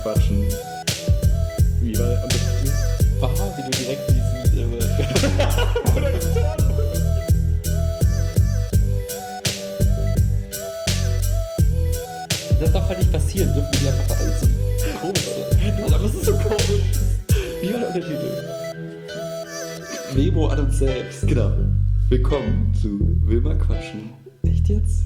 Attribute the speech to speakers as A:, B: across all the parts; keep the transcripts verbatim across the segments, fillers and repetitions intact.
A: quatschen. Wie war und das war, wie du direkt diesen. Äh das darf halt nicht passieren, dürfen die einfach alles so komisch sein. Aber das ist so komisch. Wie war der Untertitel? Memo an uns selbst. Genau. Willkommen zu Will mal quatschen. Echt jetzt?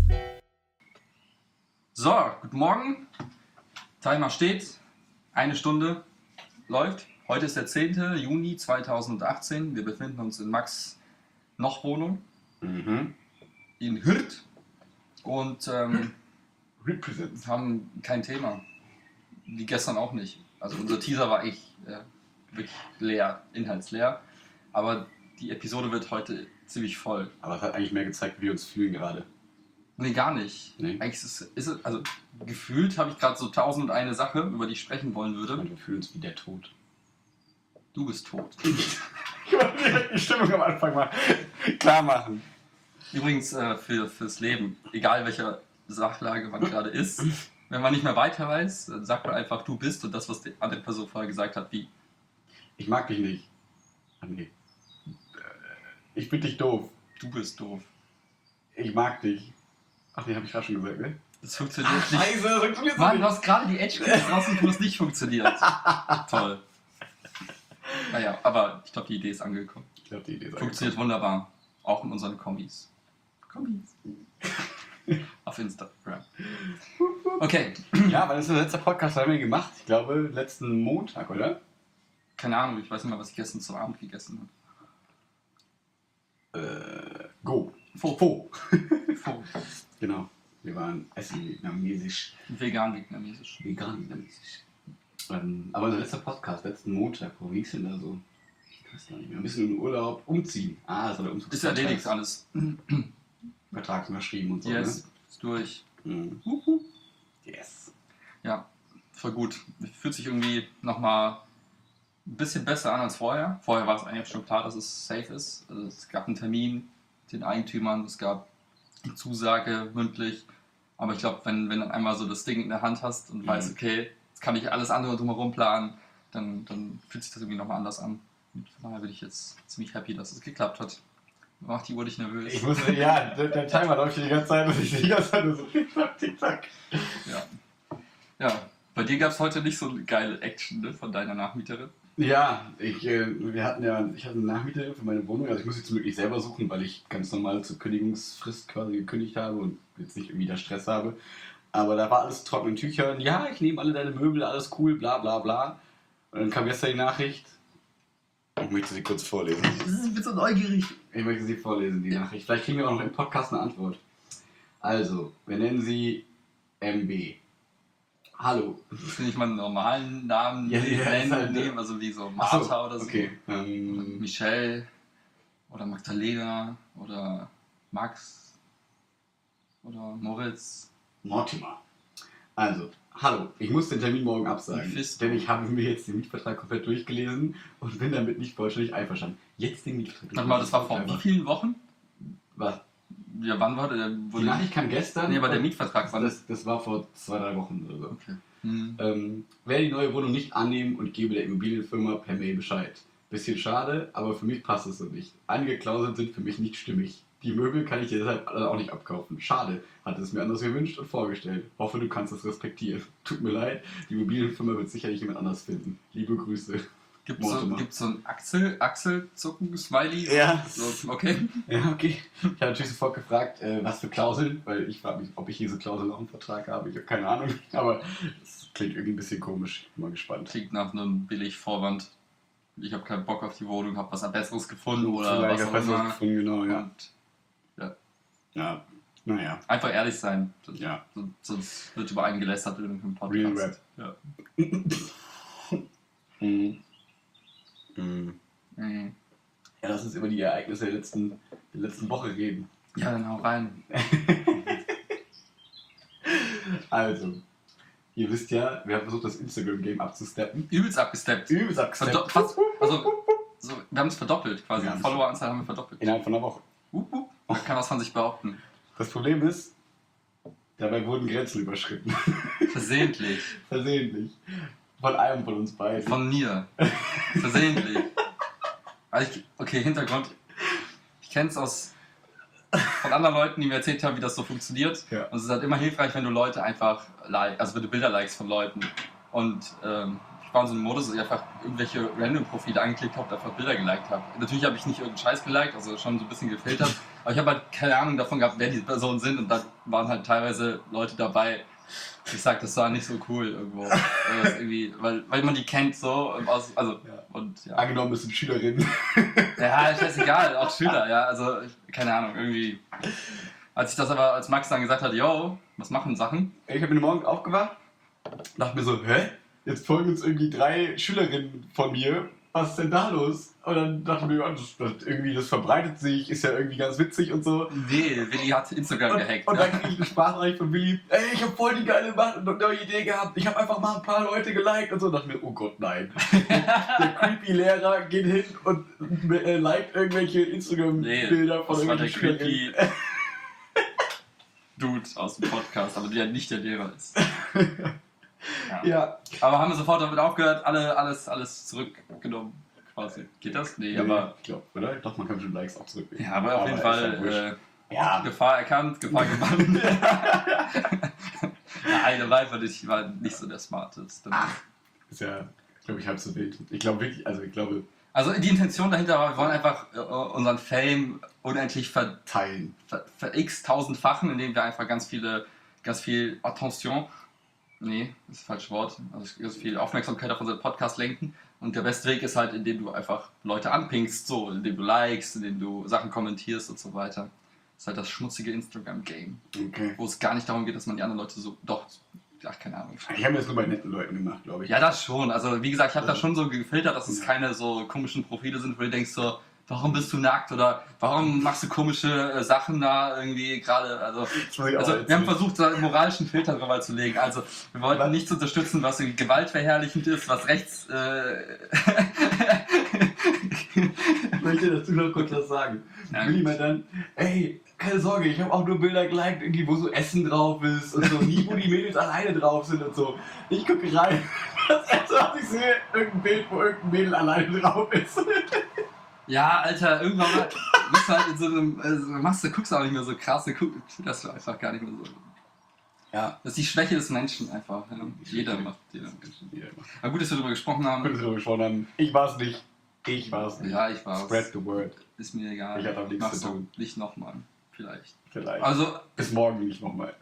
B: So, guten Morgen. Timer steht. Eine Stunde läuft. Heute ist der zehnte Juni zweitausendachtzehn. Wir befinden uns in Max' Noch-Wohnung
C: Mhm.
B: in Hürth und ähm,
C: Represents.
B: haben kein Thema. Wie gestern auch nicht. Also unser Teaser war echt äh, wirklich leer, inhaltsleer. Aber die Episode wird heute ziemlich voll.
C: Aber es hat eigentlich mehr gezeigt, wie wir uns fühlen gerade.
B: Nee, gar nicht.
C: Nee.
B: Eigentlich ist es, ist es also gefühlt habe ich gerade so tausend und eine Sache, über die ich sprechen wollen
C: Ich
B: würde.
C: meine, wir fühlen uns wie der Tod.
B: Du bist tot.
C: Ich wollte direkt die Stimmung am Anfang mal klar machen.
B: Übrigens äh, für, fürs Leben, egal welcher Sachlage man gerade ist, wenn man nicht mehr weiter weiß, dann sagt man einfach, du bist und das, was die andere Person vorher gesagt hat, wie.
C: Ich mag dich nicht. Ach nee. Ich finde dich doof.
B: Du bist doof.
C: Ich mag dich. Ach nee, habe ich gerade schon gesagt, ne?
B: Das funktioniert nicht.
C: Scheiße, das funktioniert
B: Mann,
C: nicht.
B: du hast gerade die Edge-Case draußen, wo es nicht funktioniert. Toll. Naja, aber ich glaube, die Idee ist angekommen.
C: Ich glaube, die Idee ist
B: Funktioniert wunderbar. Auch in unseren Kombis. Kombis. Auf Instagram. Okay.
C: Ja, weil das ist der letzte Podcast, haben wir gemacht. Ich glaube, letzten Montag, oder?
B: Keine Ahnung, ich weiß nicht mal, was ich gestern zum Abend gegessen
C: Äh, go.
B: Fo.
C: Fo.
B: habe.
C: Genau. Wir waren essen vietnamesisch.
B: Vegan vietnamesisch.
C: Vegan vietnamesisch. Ähm, aber der letzte Podcast, letzten Montag, wo ging es denn da so? Ich weiß gar nicht mehr. Ein bisschen in Urlaub, umziehen. Ah, das war der Umzug.
B: Ist erledigt alles.
C: Vertrag unterschrieben und so.
B: Yes, ist durch.
C: Ne? Mhm. Yes.
B: Ja, voll gut. Fühlt sich irgendwie nochmal ein bisschen besser an als vorher. Vorher war es eigentlich schon klar, dass es safe ist. Also es gab einen Termin mit den Eigentümern, es gab eine Zusage mündlich. Aber ich glaube, wenn, wenn dann einmal so das Ding in der Hand hast und
C: Mhm.
B: weißt, okay, jetzt kann ich alles andere drumherum planen, dann, dann fühlt sich das irgendwie nochmal anders an. Und von daher bin ich jetzt ziemlich happy, dass es geklappt hat. Macht die Uhr dich nervös?
C: Ich muss, ja, der, der Timer läuft hier die ganze Zeit und ich die ganze Zeit nur so tick-tack, tick-tack.
B: Ja. Ja, bei dir gab es heute nicht so eine geile Action, ne, von deiner Nachmieterin.
C: Ja, ich, äh, wir hatten ja, ich hatte eine Nachmieterin für meine Wohnung, also ich muss sie zum Glück nicht selber suchen, weil ich ganz normal zur Kündigungsfrist quasi gekündigt habe und jetzt nicht irgendwie da Stress habe. Aber da war alles trockene Tücher und ja, ich nehme alle deine Möbel, alles cool, bla bla bla. Und dann kam gestern die Nachricht. Ich möchte sie kurz vorlesen.
B: Ich bin so neugierig.
C: Ich möchte sie vorlesen, die Nachricht. Vielleicht kriegen wir auch noch im Podcast eine Antwort. Also, wir nennen sie M B. Hallo.
B: Finde ich mal einen normalen Namen
C: Ja, ja,
B: nennen,
C: ist halt-
B: nehmen, also wie so
C: Ach
B: Martha
C: so,
B: oder so.
C: Okay. Ähm,
B: Michelle oder Magdalena oder Max oder Moritz.
C: Mortimer. Also, hallo, ich muss den Termin morgen absagen,
B: Mephisto.
C: denn ich habe mir jetzt den Mietvertrag komplett durchgelesen und bin damit nicht vollständig einverstanden. Jetzt den Mietvertrag.
B: Warte mal, das war vor wie vielen Wochen?
C: Was?
B: Ja, wann war der?
C: Die Nachricht kam gestern.
B: Nee, aber der Mietvertrag war
C: das, das war vor zwei, drei Wochen oder so.
B: Okay. Hm.
C: Ähm, werde die neue Wohnung nicht annehmen und gebe der Immobilienfirma per Mail Bescheid. Bisschen schade, aber für mich passt es so nicht. Einige Klauseln sind für mich nicht stimmig. Die Möbel kann ich dir deshalb alle auch nicht abkaufen. Schade, hatte es mir anders gewünscht und vorgestellt. Hoffe, du kannst es respektieren. Tut mir leid, die Immobilienfirma wird sicherlich jemand anders finden. Liebe Grüße.
B: Gibt es so,
C: Mortimer.
B: gibt's so ein Achsel, Achselzucken-Smiley?
C: Ja.
B: So, okay.
C: Ja, okay. Ich habe natürlich sofort gefragt, äh, was für Klauseln, weil ich frage mich, ob ich diese Klausel auch im Vertrag habe. Ich habe keine Ahnung, aber es klingt irgendwie ein bisschen komisch. Bin mal gespannt.
B: Klingt nach einem billig Vorwand. Ich habe keinen Bock auf die Wohnung, habe was Besseres gefunden oder
C: Vielleicht
B: was
C: auch
B: auch
C: besser
B: immer.
C: gefunden, genau, ja.
B: Und
C: Ja, naja,
B: einfach ehrlich sein.
C: ja.
B: Sonst- Sonst wird über einen gelästert in irgendeinem Podcast.
C: Real Rap.
B: Ja.
C: Mhm. Mhm.
B: Mhm.
C: Ja, lass uns über die Ereignisse der letzten, der letzten Woche reden.
B: Ja, dann hau rein.
C: Also, ihr wisst ja, wir haben versucht, das Instagram-Game abzusteppen.
B: Übelst abgesteppt.
C: Übelst abgesteppt.
B: Verdo fast, also, so, wir haben es verdoppelt quasi.
C: Ja.
B: Die Followeranzahl haben wir verdoppelt.
C: Innerhalb von einer Woche.
B: Hup, hup. Man kann was von sich behaupten.
C: Das Problem ist, dabei wurden Grenzen überschritten.
B: Versehentlich.
C: Versehentlich. Von einem von uns beiden.
B: Von mir. Versehentlich. Also ich, okay, Hintergrund. Ich kenne es aus von anderen Leuten, die mir erzählt haben, wie das so funktioniert.
C: Ja.
B: Und es ist halt immer hilfreich, wenn du Leute einfach like, also wenn du Bilder likest von Leuten. Und ähm, ich war in so einem Modus, dass ich einfach irgendwelche Random-Profile angeklickt habe und einfach Bilder geliked habe. Natürlich habe ich nicht irgendeinen Scheiß geliked, also schon so ein bisschen gefiltert. Aber ich habe halt keine Ahnung davon gehabt, wer diese Personen sind. Und da waren halt teilweise Leute dabei. Ich sag, das war nicht so cool irgendwo. Also das irgendwie, weil, weil man die kennt so. Aus, also,
C: Ja.
B: und, ja.
C: Angenommen, es sind Schülerinnen.
B: Ja, scheißegal, auch Schüler, ja, also keine Ahnung, irgendwie. Als ich das aber, als Max dann gesagt hat, yo, was machen Sachen?
C: Ich habe mir morgen aufgewacht, dachte mir so, hä? Jetzt folgen uns irgendwie drei Schülerinnen von mir. Was ist denn da los? Und dann dachte ich mir, ja, das, das, irgendwie, das verbreitet sich, ist ja irgendwie ganz witzig und so.
B: Nee, Willi hat Instagram
C: Und,
B: gehackt.
C: und
B: ne?
C: dann kriege ich eine Sprachnachricht von Willi, ey, ich habe voll die geile Ma- neue Idee gehabt, ich habe einfach mal ein paar Leute geliked und so. Und dachte mir, oh Gott, nein. Der creepy Lehrer geht hin und äh, liked irgendwelche Instagram-Bilder
B: Nee,
C: von
B: das war der
C: irgendwelchen
B: creepy
C: Schülerinnen.
B: Dude aus dem Podcast, aber der nicht der Lehrer ist. Ja.
C: Ja.
B: Aber haben wir sofort damit aufgehört, alle, alles, alles zurückgenommen quasi. Geht das? Nee, aber...
C: Ich glaube, oder? Doch, man kann schon Likes auch zurücknehmen.
B: Ja, aber auf jeden
C: ist ja
B: Fall
C: wurscht.
B: äh,
C: Ja.
B: Gefahr erkannt, Gefahr gebannt. Ja, eine Live und ich war nicht so der Smarteste.
C: Ist ja, glaube ich, halb so wild. Ich glaube wirklich, also ich glaube,
B: Also die Intention dahinter war, wir wollen einfach äh, unseren Fame unendlich ver,
C: teilen.
B: ver, ver x-tausendfachen, indem wir einfach ganz viele, ganz viel Attention, nee, das ist das falsche Wort, also ganz viel Aufmerksamkeit auf unseren Podcast lenken. Und der beste Weg ist halt, indem du einfach Leute anpingst, so, indem du likest, indem du Sachen kommentierst und so weiter. Das ist halt das schmutzige Instagram-Game,
C: Okay.
B: wo es gar nicht darum geht, dass man die anderen Leute so, doch, ach, keine Ahnung.
C: Ich habe das nur bei netten Leuten gemacht, glaube ich.
B: Ja, das schon. Also wie gesagt, ich habe da schon so gefiltert, dass es keine so komischen Profile sind, wo du denkst so, warum bist du nackt oder warum machst du komische äh, Sachen da irgendwie gerade. Also,
C: Das muss ich auch
B: also wir haben
C: erzählen.
B: versucht, so einen moralischen Filter drüber zu legen. Also wir wollten
C: Was?
B: nichts unterstützen, was irgendwie gewaltverherrlichend ist, was rechts... Äh
C: Ich möchte dazu noch kurz was sagen.
B: Ja,
C: Will
B: gut.
C: jemand dann, ey, keine Sorge, ich habe auch nur Bilder geliked, irgendwie, wo so Essen drauf ist und so, nie, wo die Mädels alleine drauf sind und so. Ich gucke rein, das erste, was ich sehe, irgendein Bild, wo irgendein Mädel alleine drauf ist.
B: Ja, Alter, irgendwann mal bist du halt in so einem... Also, machst du, guckst du auch nicht mehr so krass, du guckst das einfach gar nicht mehr so...
C: Ja.
B: Das ist die Schwäche des Menschen einfach. Ja. Jeder macht. Jeder. Aber gut, dass wir darüber gesprochen haben.
C: Gut, dass wir darüber gesprochen haben. Ich war's nicht. Ich war's nicht.
B: Ja, ich war's.
C: Spread the word.
B: Ist mir egal.
C: Ich hatte auch nichts
B: Mach's
C: zu
B: doch
C: tun.
B: nicht nochmal. Vielleicht.
C: Vielleicht.
B: Also,
C: Bis morgen nicht nochmal.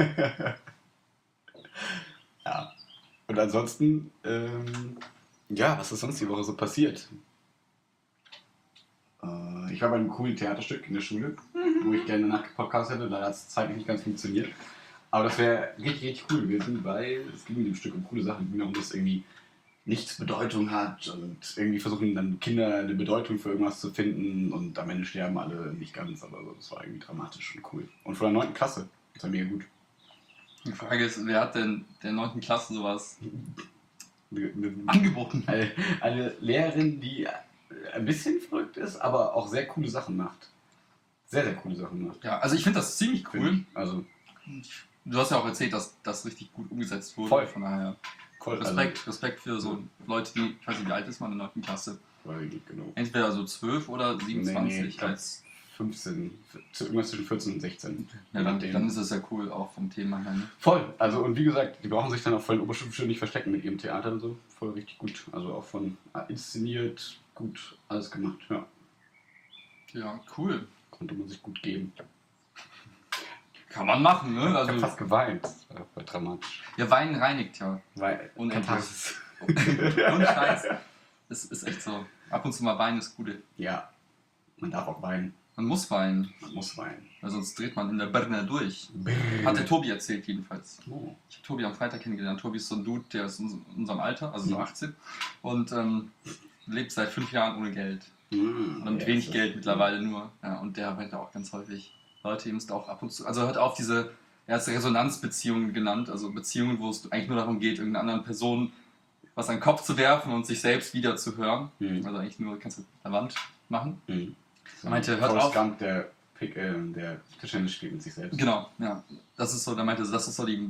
C: Ja. Und ansonsten, ähm, ja, was ist sonst die Woche so passiert? Äh, ich war bei einem coolen Theaterstück in der Schule, wo ich gerne nach Podcast hätte. Leider hat es zeitlich nicht ganz funktioniert. Aber das wäre richtig, richtig cool gewesen, weil es ging in dem Stück um coole Sachen. Es ging darum, dass es irgendwie nichts Bedeutung hat und irgendwie versuchen dann Kinder eine Bedeutung für irgendwas zu finden und am Ende sterben alle nicht ganz, aber so. Das war irgendwie dramatisch und cool. Und von der neunten Klasse, das war mega gut.
B: die Frage ist, wer hat denn der neunten Klasse sowas
C: Eine, eine,
B: angeboten?
C: eine, eine Lehrerin, die ein bisschen verrückt ist, aber auch sehr coole Sachen macht. Sehr, sehr coole Sachen macht.
B: Ja, also ich finde das ziemlich
C: Find
B: cool.
C: ich. Also
B: Du hast ja auch erzählt, dass das richtig gut umgesetzt wurde.
C: Voll.
B: Von daher
C: voll.
B: Respekt, Respekt für so Leute, die, ich weiß nicht, wie alt ist man in der neunten Klasse?
C: Also, genau.
B: Entweder so zwölf oder siebenundzwanzig.
C: Nee, nee, ich glaub,
B: als,
C: fünfzehn, zu- irgendwas zwischen vierzehn und sechzehn.
B: ja, dann,
C: nachdem.
B: dann ist es ja cool, auch vom Thema her. Ne?
C: Voll, also und wie gesagt, die brauchen sich dann auch von den Oberstufenschulen nicht verstecken mit ihrem Theater und so. Voll richtig gut. Also auch von äh, inszeniert, gut, alles gemacht, ja.
B: Ja, cool.
C: Konnte man sich gut geben.
B: Kann man machen, ne?
C: Ich
B: Also,
C: hab fast geweint. Das war voll dramatisch.
B: ja, Weinen reinigt ja.
C: Weil,
B: Unendlich.
C: Katharsis.
B: Und Scheiß. Es ist echt so. Ab und zu mal weinen ist gut.
C: Ja, man darf auch weinen.
B: Man muss weinen,
C: Man muss weinen.
B: weil sonst dreht man in der Birne durch. Hat der Tobi erzählt jedenfalls.
C: Oh.
B: Ich habe Tobi am Freitag kennengelernt. Tobi ist so ein Dude, der ist in unserem Alter, also so
C: Mhm.
B: achtzehn. Und ähm, lebt seit fünf Jahren ohne Geld.
C: Mm,
B: Oder mit
C: ja,
B: wenig
C: ist
B: Geld
C: das-
B: mittlerweile nur. Ja, und der meinte auch ganz häufig, Leute, ihr müsst auch ab und zu, also hört auf diese, er hat es Resonanzbeziehungen genannt, also Beziehungen, wo es eigentlich nur darum geht, irgendeiner anderen Person was an den Kopf zu werfen und sich selbst wieder zu hören.
C: Mhm.
B: Also eigentlich nur, kannst du mit der Wand machen.
C: Mhm.
B: Er meinte, hört
C: Forrest
B: auf.
C: Gump, der, Pick, äh, der Tischtennis spielt mit sich selbst.
B: Genau, ja. Das ist so, der meinte, das ist so die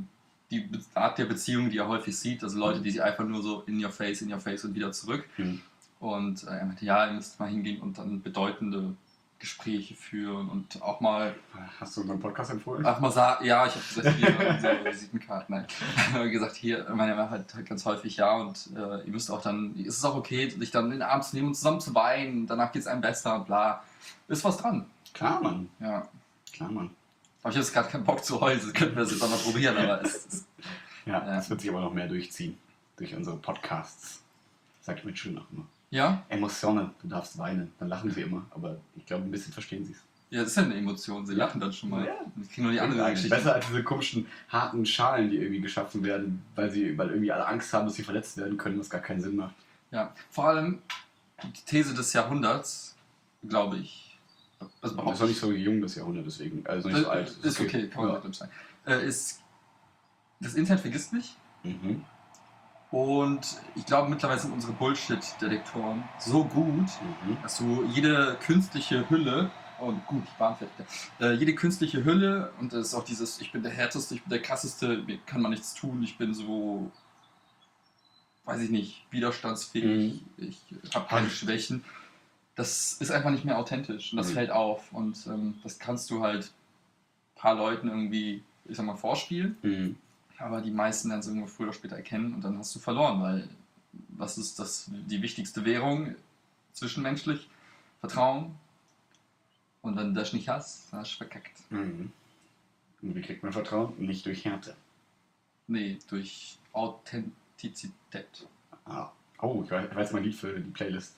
B: die Be- Art der Beziehung, die er häufig sieht, also Leute, die sich einfach nur so in your face, in your face und wieder zurück.
C: Mhm.
B: Und äh, er meinte, ja, ihr müsst mal hingehen und dann bedeutende Gespräche führen und auch mal,
C: Hast du unseren Podcast empfohlen?
B: auch mal sagen, ja, ich habe gesagt, hier, so Visitenkarten, nein, gesagt, hier, ich meine, er halt, halt ganz häufig ja und äh, ihr müsst auch dann, ist es auch okay, sich dann in den Arm zu nehmen und zusammen zu weinen, danach geht es einem besser und bla. Ist was dran.
C: Klar, Mann.
B: Ja.
C: Klar, Mann.
B: Aber ich habe jetzt gerade keinen Bock zu heulen, könnten wir das jetzt auch mal probieren, aber es ist,
C: Ja,
B: Ja.
C: das wird sich aber noch mehr durchziehen. Durch unsere Podcasts. Sag ich mit schön auch immer.
B: ja,
C: Emotionen, du darfst weinen. Dann lachen sie immer. Aber ich glaube, ein bisschen verstehen sie es.
B: ja, das ist ja eine Emotion, sie lachen dann schon mal.
C: Ja.
B: Ich kriege nur die andere Geschichte.
C: Besser als diese komischen, harten Schalen, die irgendwie geschaffen werden, weil sie, weil irgendwie alle Angst haben, dass sie verletzt werden können, was gar keinen Sinn macht.
B: Ja, vor allem die These des Jahrhunderts, glaube ich, also
C: Das ist
B: behaupte
C: noch
B: ich,
C: nicht so jung, das Jahrhundert, deswegen. Also nicht so
B: Äh,
C: alt.
B: ist okay, kann man
C: ja.
B: ja. sagen. Äh, ist, das Internet vergisst nicht
C: Mhm.
B: und ich glaube mittlerweile sind unsere Bullshit-Detektoren so gut,
C: Mhm.
B: dass du jede künstliche Hülle, oh gut, ich war fertig, äh, jede künstliche Hülle und das ist auch dieses, ich bin der Härteste, ich bin der Krasseste, mir kann man nichts tun, ich bin so, weiß ich nicht, widerstandsfähig, ich habe keine
C: Halt.
B: Schwächen. Das ist einfach nicht mehr authentisch und das
C: Mhm.
B: fällt auf und ähm, das kannst du halt ein paar Leuten irgendwie, ich sag mal, vorspielen,
C: Mhm.
B: aber die meisten werden es irgendwo früher oder später erkennen und dann hast du verloren, weil was ist das, die wichtigste Währung zwischenmenschlich? Vertrauen. Und wenn du das nicht hast, dann hast du verkackt.
C: Mhm. Und wie kriegt man Vertrauen? Nicht durch Härte.
B: Nee, durch Authentizität.
C: Ah. Oh, ich weiß, ich weiß mal ein Lied für die Playlist.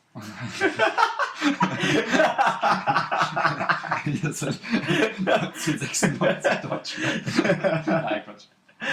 B: Das sind sechsundneunzig Deutschland. Nein, Quatsch.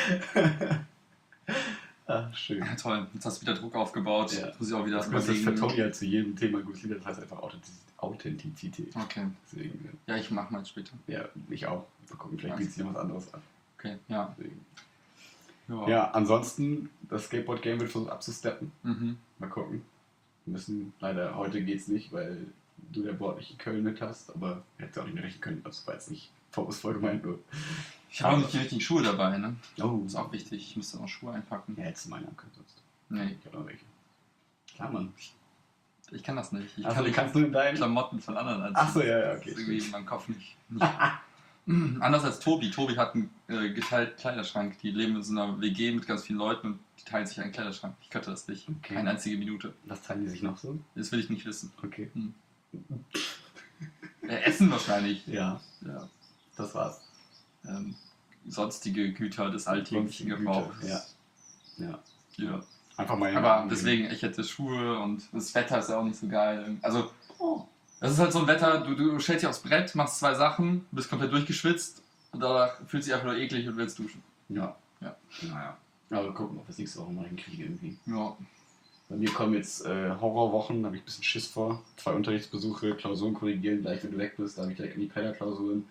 C: Ah, schön.
B: Ja, toll, jetzt hast du wieder Druck aufgebaut.
C: Ja.
B: Jetzt muss ich auch wieder
C: Das ist für
B: überlegen.
C: Tony ja zu jedem Thema gut Lied, das heißt einfach Authentiz- Authentizität.
B: Okay,
C: Deswegen,
B: ja, ich mach mal später.
C: ja, ich auch. Mal gucken, vielleicht
B: Alles
C: bietet sich noch was anderes an.
B: Okay, ja.
C: Deswegen.
B: Ja.
C: Ja, ansonsten, das Skateboard-Game wird versucht abzusteppen.
B: Mhm.
C: Mal gucken. Wir müssen, leider, heute geht's nicht, weil du der Board nicht in Köln mit hast, aber hättest du auch nicht mehr rechnen können. Das war jetzt nicht vorwurfsvoll gemeint, nur.
B: Ich habe auch nicht die richtigen Schuhe dabei, ne?
C: Oh,
B: Das ist auch wichtig. Ich müsste noch Schuhe einpacken.
C: ja, hättest du meine haben können sonst.
B: Nee,
C: Ich hab noch welche. Klar, Mann.
B: ich kann das nicht. Ich
C: Achso,
B: kann
C: du
B: die
C: kannst nur in deinen.
B: Klamotten von anderen anziehen.
C: Achso, ja, ja,
B: Das
C: okay.
B: ist irgendwie in meinem Kopf nicht. nicht. Anders als Tobi. Tobi hat einen äh, geteilten Kleiderschrank. Die leben in so einer W G mit ganz vielen Leuten und die teilen sich einen Kleiderschrank. Ich könnte das nicht.
C: Okay.
B: Keine einzige Minute.
C: Was teilen die sich noch so?
B: Das will ich nicht wissen.
C: Okay.
B: Äh, Essen wahrscheinlich.
C: Ja,
B: Ja.
C: das war's.
B: Ähm, sonstige Güter des alltäglichen
C: Sonstige
B: Gebrauchs.
C: Güter, ja.
B: ja.
C: Einfach mal.
B: Aber deswegen, ich hätte Schuhe und das Wetter ist ja auch nicht so geil. Also, das ist halt so ein Wetter, du, du stellst dich aufs Brett, machst zwei Sachen, bist komplett durchgeschwitzt und danach fühlst du dich einfach nur eklig und willst duschen.
C: Ja.
B: Ja.
C: Naja. Aber gucken, ob wir es nächste Woche mal hinkriegen irgendwie.
B: Ja.
C: Bei mir kommen jetzt äh, Horrorwochen, da habe ich ein bisschen Schiss vor. Zwei Unterrichtsbesuche, Klausuren korrigieren, gleich wenn du weg bist, da habe ich direkt in die Pellerklausuren.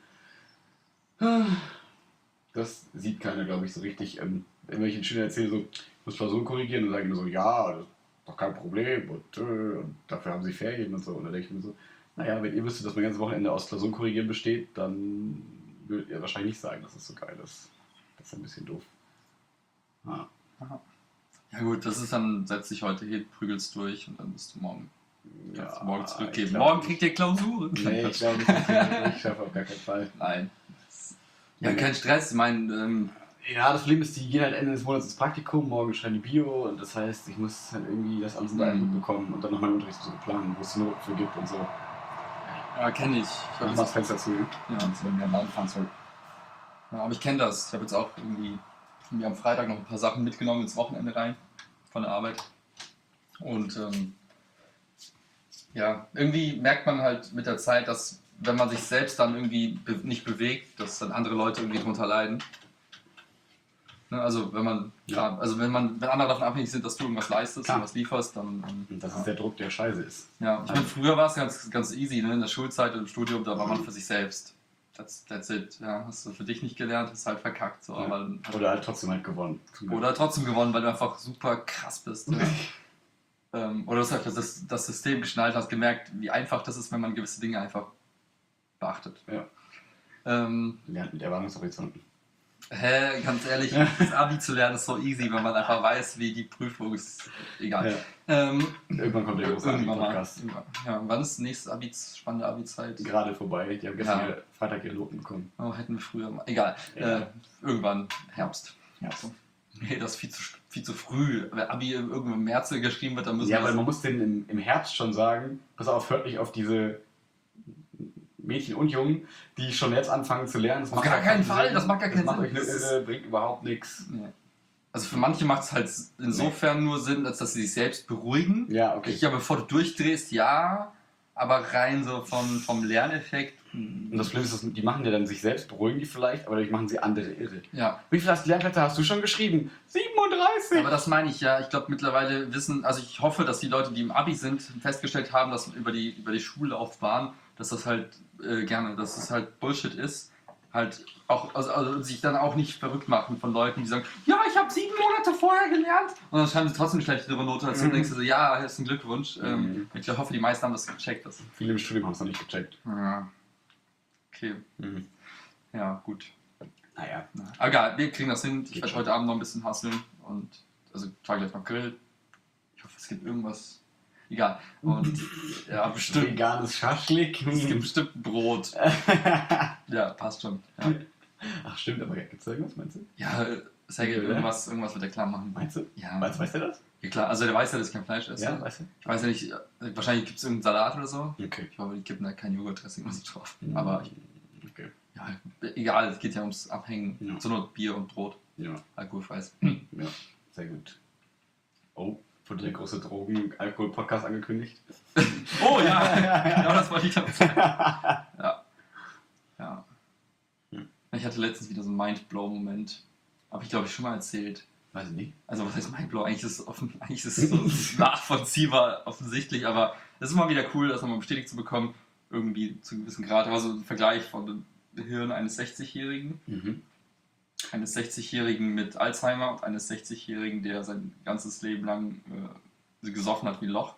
C: Das sieht keiner, glaube ich, so richtig. Ähm, wenn ich den Schülern erzähle, so, ich muss Klausuren korrigieren, dann sagen die nur so, ja, das ist doch kein Problem und, äh, und dafür haben sie Ferien und so. Und dann denke ich mir so, naja, wenn ihr wüsstet, dass mein ganzes Wochenende aus Klausuren korrigieren besteht, dann würdet ihr wahrscheinlich nicht sagen, dass es so geil ist. Das ist ein bisschen doof. Ah.
B: Ja gut, das ist dann, setz dich heute hin, prügelst durch und dann bist du morgen, kannst du morgen
C: ich
B: zurückgeben.
C: glaub
B: Morgen
C: nicht.
B: kriegt ihr Klausuren.
C: Nee, ich glaube nicht, dass ich ich schaffe auf gar keinen Fall.
B: Nein. Ja, kein Stress, ich meine, ähm,
C: Ja, das Problem ist, die gehen halt Ende des Monats ins Praktikum, morgen schreiben die Bio und das heißt, ich muss halt irgendwie das alles unter einen Hut bekommen und dann noch meine Unterrichtsbesuche planen, wo es eine Note für gibt und so.
B: ja, kenne ich. Ich
C: Mach
B: hab
C: mal das Fenster zu.
B: Ja.
C: Sonst werden wir am Land fahren zurück.
B: Ja, aber ich kenne das. Ich habe jetzt auch irgendwie, irgendwie am Freitag noch ein paar Sachen mitgenommen ins Wochenende rein von der Arbeit. Und ähm, ja, irgendwie merkt man halt mit der Zeit, dass wenn man sich selbst dann irgendwie be nicht bewegt, dass dann andere Leute irgendwie drunter leiden. Ne, also wenn man, klar, also wenn man, wenn andere davon abhängig sind, dass du irgendwas leistest
C: Klar.
B: und was lieferst, dann. dann
C: Und das
B: ja.
C: ist der Druck, der scheiße ist.
B: Ja, ich meine, früher war es ganz, ganz easy, ne? In der Schulzeit und im Studium, da war man für sich selbst. That's, that's it. Ja, hast du für dich nicht gelernt, hast halt verkackt. So.
C: Ja.
B: Aber dann,
C: Oder halt trotzdem halt gewonnen.
B: oder trotzdem gewonnen, weil du einfach super krass bist. Ja. ähm, oder du hast halt das, das System geschnallt, hast gemerkt, wie einfach das ist, wenn man gewisse Dinge einfach beachtet.
C: Ja.
B: Ähm,
C: Lernt mit Erwartungshorizonten.
B: Hä, ganz ehrlich, das Abi zu lernen ist so easy, wenn man einfach weiß, wie die Prüfung ist. Egal.
C: Ja.
B: Ähm,
C: Irgendwann kommt der große
B: irgendwann mal.
C: Abi-Podcast.
B: Ja, wann ist die nächste Abi, spannende Abi-Zeit?
C: Gerade vorbei. Die haben gestern
B: Ja.
C: ihre Freitag ihre Noten bekommen.
B: Oh, hätten wir früher mal. Egal.
C: Ja.
B: Äh, irgendwann Herbst.
C: Herbst.
B: Nee, das ist viel zu, viel zu früh. Wenn Abi irgendwann im März geschrieben wird, dann müssen
C: Ja,
B: wir
C: weil man muss denen im, im Herbst schon sagen, pass auf, hört nicht auf diese Mädchen und Jungen, die schon jetzt anfangen zu lernen. Das
B: Auf
C: macht
B: gar
C: auch
B: keinen
C: Sinn.
B: Fall, das macht gar keinen
C: das macht
B: Sinn.
C: euch
B: Das
C: eine Irre, bringt überhaupt nichts.
B: Nee. Also für manche macht es halt insofern nur Sinn, als dass sie sich selbst beruhigen.
C: Ja, okay.
B: Ich, ja, bevor du durchdrehst, ja, aber rein so vom, vom Lerneffekt.
C: Und das Problem ist, dass die machen ja dann sich selbst, beruhigen die vielleicht, aber dadurch machen sie andere irre.
B: Ja,
C: Wie viele Lernplätze hast du schon geschrieben? siebenunddreißig!
B: aber das meine ich ja. Ich glaube mittlerweile wissen, also ich hoffe, dass die Leute, die im Abi sind, festgestellt haben, dass über die, über die Schullaufbahn, dass das halt äh, gerne, dass das halt Bullshit ist. Halt auch, also, also sich dann auch nicht verrückt machen von Leuten, die sagen, ja, ich habe sieben Monate vorher gelernt und dann schreiben sie trotzdem eine schlechtere Note als du und
C: Mhm.
B: denkst du so, ja, herzlichen Glückwunsch. Ähm,
C: Mhm.
B: ich hoffe, die meisten haben das gecheckt. Das.
C: Viele im Studium haben es noch nicht gecheckt.
B: Ja. Okay,
C: Mhm.
B: ja, gut.
C: Naja.
B: Na, egal, wir kriegen das hin. Ich
C: Geht
B: werde
C: schon.
B: heute Abend noch ein bisschen hasseln und also ich fahre gleich noch Grill. Ich hoffe, es gibt irgendwas. Egal. Und ja, bestimmt.
C: Veganes Schaschlik.
B: Es gibt bestimmt ein Brot. Ja, passt schon. Ja,
C: Ach stimmt, aber gibt es da irgendwas, meinst du?
B: ja Sergej,
C: Ja.
B: irgendwas, irgendwas wird er klar machen.
C: Meinst du?
B: Ja,
C: Weiß, weiß der das?
B: ja klar. Also der weiß ja, dass ich kein Fleisch esse.
C: Ja, weißt du?
B: Ich weiß ja nicht, äh, wahrscheinlich gibt es irgendeinen Salat oder so.
C: Okay.
B: Ich hoffe, die kippen da kein Joghurtdressing oder so drauf.
C: Mhm.
B: Aber ich,
C: Okay.
B: ja, egal, es geht ja ums Abhängen.
C: Ja.
B: Zur Not Bier und Brot.
C: Ja,
B: Alkoholfreies.
C: ja, sehr gut. Oh, wurde der große Drogen-Alkohol-Podcast angekündigt?
B: Oh ja, genau das wollte ich damit sagen. Ja. Ja.
C: Hm.
B: Ich hatte letztens wieder so einen Mindblow-Moment. Habe ich, glaube ich, schon mal erzählt.
C: Weiß ich nicht.
B: Also, was heißt Mindblow? Eigentlich ist es, offen, eigentlich ist es so nachvollziehbar, offensichtlich, aber es ist immer wieder cool, das nochmal bestätigt zu bekommen. Irgendwie zu einem gewissen Grad. Aber so ein Vergleich von dem Hirn eines sechzigjährigen,
C: Mhm.
B: eines sechzigjährigen mit Alzheimer und eines sechzigjährigen, der sein ganzes Leben lang äh, gesoffen hat wie ein Loch.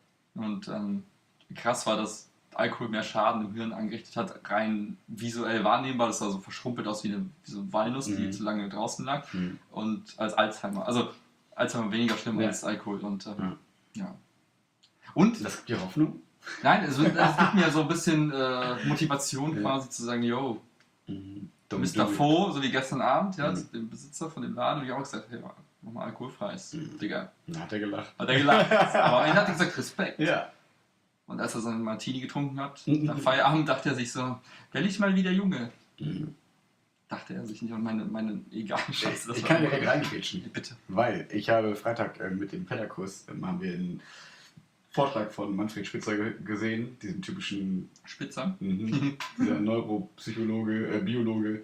B: Und ähm, krass war, dass Alkohol mehr Schaden im Hirn angerichtet hat, rein visuell wahrnehmbar. Das sah so verschrumpelt aus wie, eine, wie so eine Walnuss, die
C: Mhm.
B: zu lange draußen lag.
C: Mhm.
B: Und als Alzheimer. Also Alzheimer weniger schlimm
C: Ja.
B: als Alkohol. Und ähm,
C: Ja.
B: ja. Und
C: Das gibt dir Hoffnung?
B: nein, es, es gibt mir so ein bisschen äh, Motivation
C: Ja.
B: quasi zu sagen, yo,
C: Mhm. Dumm,
B: Mister
C: dumm.
B: Fo, so wie gestern Abend, ja,
C: Mhm.
B: zu dem Besitzer von dem Laden, habe ich auch gesagt, hey, mach mal alkoholfreies.
C: Mhm.
B: Digga.
C: Na, hat er gelacht.
B: Hat er gelacht. Aber am Ende hat er gesagt, Respekt.
C: Ja.
B: Und als er seinen Martini getrunken hat,
C: Mhm.
B: nach Feierabend, dachte er sich so, werde ich mal wieder Junge.
C: Mhm.
B: Dachte er sich nicht. Und meine, meine egal, scheiße, das
C: Ich
B: war
C: kann direkt reingrätschen.
B: Bitte.
C: Weil ich habe Freitag äh, mit dem Pennerkurs ähm, haben wir einen Vortrag von Manfred Spitzer ge gesehen, diesem typischen
B: Spitzer.
C: mhm, dieser Neuropsychologe, äh, Biologe,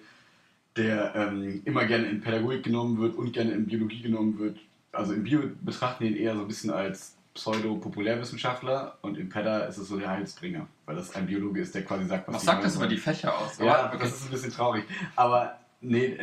C: der ähm, immer gerne in Pädagogik genommen wird und gerne in Biologie genommen wird. Also im Bio betrachten wir ihn eher so ein bisschen als Pseudo-Populärwissenschaftler und im Päda ist es so der Heilsbringer, weil das ein Biologe ist, der quasi sagt, was
B: Was
C: die
B: sagt das
C: Leute
B: über die Fächer aus?
C: ja,
B: Aber,
C: das ist ein bisschen traurig. Aber nee,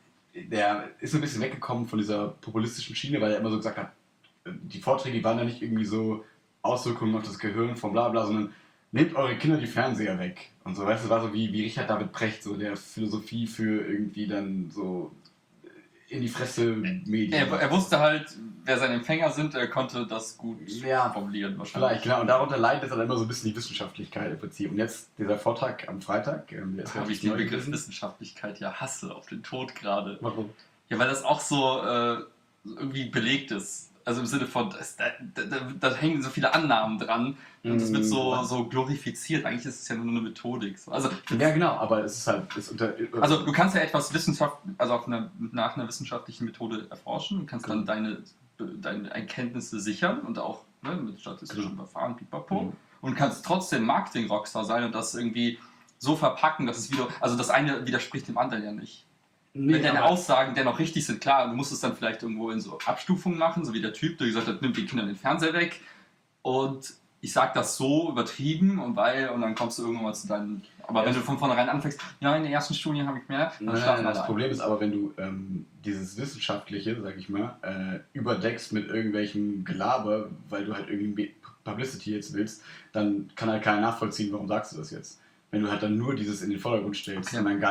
C: der ist so ein bisschen weggekommen von dieser populistischen Schiene, weil er immer so gesagt hat, die Vorträge waren ja nicht irgendwie so Auswirkungen auf das Gehirn von bla bla, sondern nehmt eure Kinder die Fernseher weg. Und so, weißt du, war so wie, wie Richard David Precht, so der Philosophie für irgendwie dann so in die Fresse Medien.
B: er, er wusste halt, wer seine Empfänger sind, er konnte das gut
C: Ja,
B: formulieren wahrscheinlich.
C: Vielleicht, genau. Und darunter leidet dann immer so ein bisschen die Wissenschaftlichkeit im Prinzip. Und jetzt dieser Vortrag am Freitag, ähm, der ist
B: Da habe
C: relativ
B: ich den
C: neu
B: Begriff
C: gewesen.
B: Wissenschaftlichkeit ja hasse auf den Tod gerade.
C: Warum?
B: Ja, weil das auch so äh, irgendwie belegt ist. Also im Sinne von, das, da, da, da hängen so viele Annahmen dran und das wird so, so glorifiziert. Eigentlich ist es ja nur eine Methodik. So. Also,
C: Ja, genau, aber es ist halt. Es unter,
B: also du kannst ja etwas Wissenschaft, also auf einer, nach einer wissenschaftlichen Methode erforschen und kannst dann deine, deine Erkenntnisse sichern und auch ne, mit statistischen
C: Genau.
B: Verfahren, pipapo,
C: Mhm.
B: und kannst trotzdem Marketing-Rockstar sein und das irgendwie so verpacken, dass es wieder, also das eine widerspricht dem anderen ja nicht.
C: nee,
B: Wenn deine
C: aber-
B: Aussagen dennoch richtig sind, klar, du musst es dann vielleicht irgendwo in so Abstufungen machen, so wie der Typ, der gesagt hat, nimmt den Kindern den Fernseher weg und ich sag das so übertrieben und weil, und dann kommst du irgendwann mal zu deinen, aber
C: Ja.
B: wenn du von vornherein anfängst, ja, in den ersten Studien habe ich mehr, dann
C: Nein,
B: schlafen
C: nein, das
B: alle ein.
C: Problem ist aber, wenn du ähm, dieses Wissenschaftliche, sag ich mal, äh, überdeckst mit irgendwelchem Gelaber, weil du halt irgendwie Publicity jetzt willst, dann kann halt keiner nachvollziehen, warum sagst du das jetzt. Wenn du halt dann nur dieses in den Vordergrund stellst
B: Okay.
C: und dann gar nicht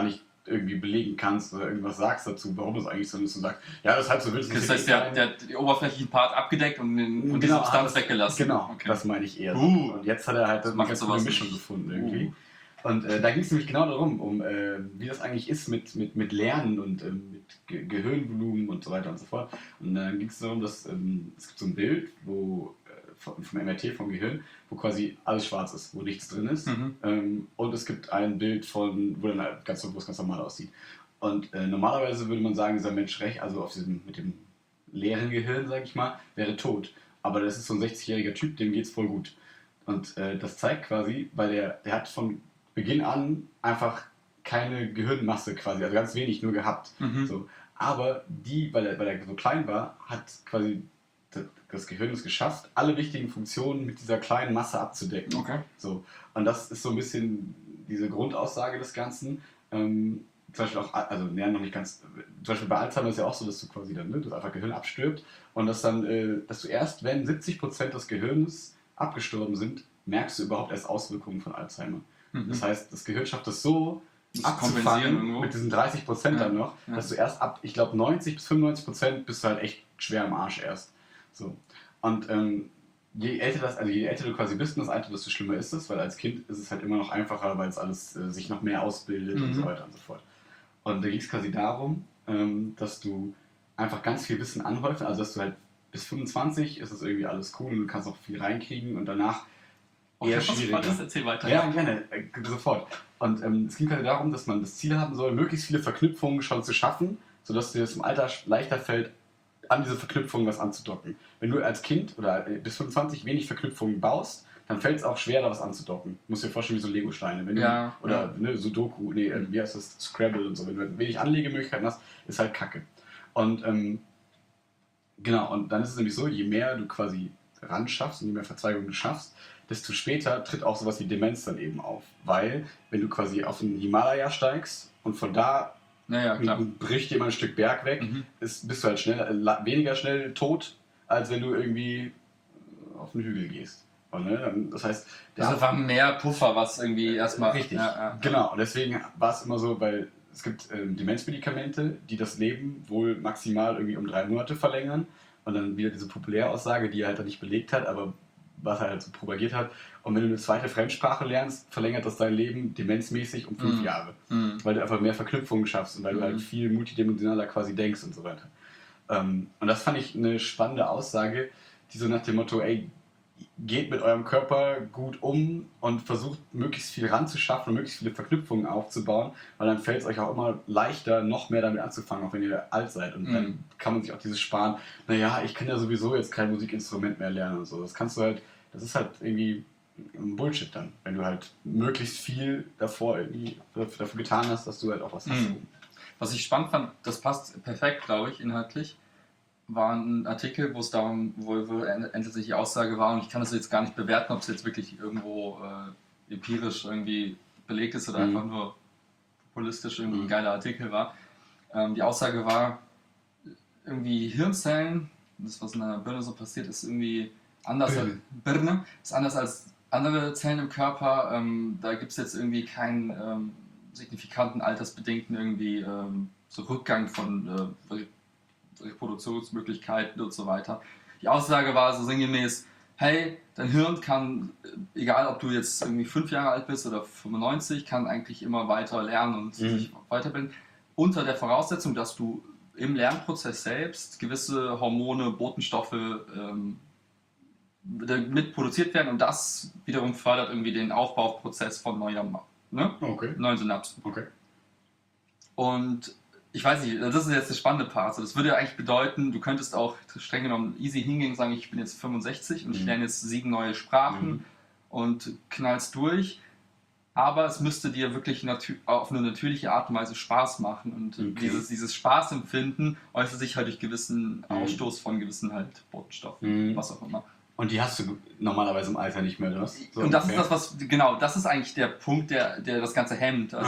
C: irgendwie belegen kannst oder irgendwas sagst dazu, warum es eigentlich so ist und sagst, ja, das ist halt so willst du
B: Das heißt, der, der hat die oberflächlichen Part abgedeckt und, den, und die
C: Genau,
B: Substanz
C: das-
B: weggelassen.
C: Genau,
B: Okay.
C: das meine ich eher.
B: Uh,
C: und jetzt hat er halt eine
B: macht
C: ganz
B: sowas
C: gute Mischung
B: nicht.
C: gefunden irgendwie.
B: Uh.
C: Und äh, da ging es nämlich genau darum, um äh, wie das eigentlich ist mit, mit, mit Lernen und ähm, mit Ge Gehirnvolumen und so weiter und so fort. Und dann ging es darum, dass ähm, es gibt so ein Bild, wo äh, vom, vom M R T, vom Gehirn, wo quasi alles schwarz ist, wo nichts drin ist.
B: Mhm.
C: Ähm, und es gibt ein Bild von, wo dann halt ganz, wo es ganz normal aussieht. Und äh, normalerweise würde man sagen, dieser Mensch recht, also auf diesem, mit dem leeren Gehirn, sag ich mal, wäre tot. Aber das ist so ein sechzigjähriger Typ, dem geht's voll gut. Und äh, das zeigt quasi, weil der, der hat von Beginn an einfach keine Gehirnmasse quasi, also ganz wenig nur gehabt.
B: Mhm.
C: So. Aber die, weil er, weil er so klein war, hat quasi das, das Gehirn es geschafft, alle wichtigen Funktionen mit dieser kleinen Masse abzudecken.
B: Okay.
C: So. Und das ist so ein bisschen diese Grundaussage des Ganzen. Ähm, zum Beispiel auch, also ja, noch nicht ganz, zum Beispiel bei Alzheimer ist ja auch so, dass du quasi dann, ne, das einfach Gehirn abstirbt und dass dann, äh, dass du erst, wenn siebzig Prozent des Gehirns abgestorben sind, merkst du überhaupt erst Auswirkungen von Alzheimer.
B: Mhm.
C: Das heißt, das Gehirn schafft es so,
B: Das kompensieren
C: abzufangen
B: irgendwo.
C: mit diesen dreißig Prozent
B: Ja,
C: dann noch,
B: ja.
C: dass du erst ab, ich glaube, neunzig bis fünfundneunzig Prozent bist du halt echt schwer am Arsch erst. So. Und ähm, je älter das, also je älter du quasi bist, das Alter, desto schlimmer ist es, weil als Kind ist es halt immer noch einfacher, weil es alles äh, sich noch mehr ausbildet und
B: Mhm.
C: so weiter und so fort. Und da ging es quasi darum, ähm, dass du einfach ganz viel Wissen anhäufen, also dass du halt bis fünfundzwanzig ist es irgendwie alles cool und du kannst auch viel reinkriegen und danach
B: Oh,
C: eher
B: das ist
C: schwieriger.
B: spannend, erzähl weiter.
C: Ja, gerne, äh, sofort. Und ähm, es ging halt darum, dass man das Ziel haben soll, möglichst viele Verknüpfungen schon zu schaffen, sodass dir das im Alter leichter fällt, an diese Verknüpfungen was anzudocken. Wenn du als Kind oder äh, bis fünfundzwanzig wenig Verknüpfungen baust, dann fällt es auch schwer, da was anzudocken. Du musst dir vorstellen, wie so Lego-Steine. Wenn du,
B: Ja,
C: oder
B: ja.
C: Ne, Sudoku, nee, äh, wie heißt das? Scrabble und so. Wenn du halt wenig Anlegemöglichkeiten hast, ist halt Kacke. Und ähm, genau, und dann ist es nämlich so, je mehr du quasi ran schaffst und je mehr Verzweigungen du schaffst, desto später tritt auch sowas wie Demenz dann eben auf. Weil, wenn du quasi auf den Himalaya steigst und von da
B: Naja, klar.
C: bricht dir mal ein Stück Berg weg,
B: Mhm.
C: ist, bist du halt schnell, äh, la- weniger schnell tot, als wenn du irgendwie auf den Hügel gehst. Und, ne, dann- das heißt, der
B: Also war mehr Puffer, was irgendwie erstmal.
C: Richtig,
B: Ja, ja.
C: genau. Und deswegen war es immer so, weil es gibt ähm, Demenzmedikamente, die das Leben wohl maximal irgendwie um drei Monate verlängern. Und dann wieder diese Populäraussage, die er halt dann nicht belegt hat, aber was er halt so propagiert hat. Und wenn du eine zweite Fremdsprache lernst, verlängert das dein Leben demenzmäßig um fünf
B: Mhm.
C: Jahre.
B: Mhm.
C: Weil du einfach mehr Verknüpfungen schaffst und weil du
B: Mhm.
C: halt viel multidimensionaler quasi denkst und so weiter. Ähm, und das fand ich eine spannende Aussage, die so nach dem Motto, ey, geht mit eurem Körper gut um und versucht möglichst viel ranzuschaffen und möglichst viele Verknüpfungen aufzubauen, weil dann fällt es euch auch immer leichter, noch mehr damit anzufangen, auch wenn ihr alt seid. Und
B: Mhm.
C: dann kann man sich auch dieses sparen, naja, ich kann ja sowieso jetzt kein Musikinstrument mehr lernen und so. Das kannst du halt, das ist halt irgendwie ein Bullshit dann, wenn du halt möglichst viel davor irgendwie dafür getan hast, dass du halt auch was hast.
B: Mhm. Was ich spannend fand, das passt perfekt, glaube ich, inhaltlich, war ein Artikel, wo es darum, wo, wo endlich die Aussage war, und ich kann das jetzt gar nicht bewerten, ob es jetzt wirklich irgendwo äh, empirisch irgendwie belegt ist oder
C: Mhm.
B: einfach nur populistisch irgendwie ein
C: Mhm.
B: geiler Artikel war. Ähm, die Aussage war, irgendwie Hirnzellen, das was in der Birne so passiert, ist irgendwie anders als
C: Birne.
B: Birne, ist anders als andere Zellen im Körper. Ähm, da gibt es jetzt irgendwie keinen ähm, signifikanten altersbedingten irgendwie ähm, so Rückgang von äh, Reproduktionsmöglichkeiten und so weiter. Die Aussage war so sinngemäß, hey, dein Hirn kann, äh, egal ob du jetzt irgendwie fünf Jahre alt bist oder fünfundneunzig, kann eigentlich immer weiter lernen und
C: Mhm.
B: sich weiterbilden, unter der Voraussetzung, dass du im Lernprozess selbst gewisse Hormone, Botenstoffe ähm, mit produziert werden, und das wiederum fördert irgendwie den Aufbauprozess von neuer, ne?
C: Okay,
B: neuen Synapsen.
C: okay.
B: Und ich weiß nicht, das ist jetzt der spannende Part. Also das würde ja eigentlich bedeuten, du könntest auch streng genommen easy hingehen und sagen, ich bin jetzt fünfundsechzig und ich
C: Mhm.
B: lerne jetzt sieben neue Sprachen
C: Mhm.
B: und knallst durch. Aber es müsste dir wirklich natü- auf eine natürliche Art und Weise Spaß machen. Und
C: Okay.
B: dieses, dieses Spaßempfinden äußert sich halt durch gewissen
C: Mhm.
B: Ausstoß von gewissen halt Botenstoffen,
C: Mhm.
B: was auch immer.
C: Und die hast du normalerweise im Alter nicht mehr, oder was? So
B: und das ist
C: ungefähr?
B: das, was, genau, das ist eigentlich der Punkt, der, der das Ganze hemmt. Also
C: Okay.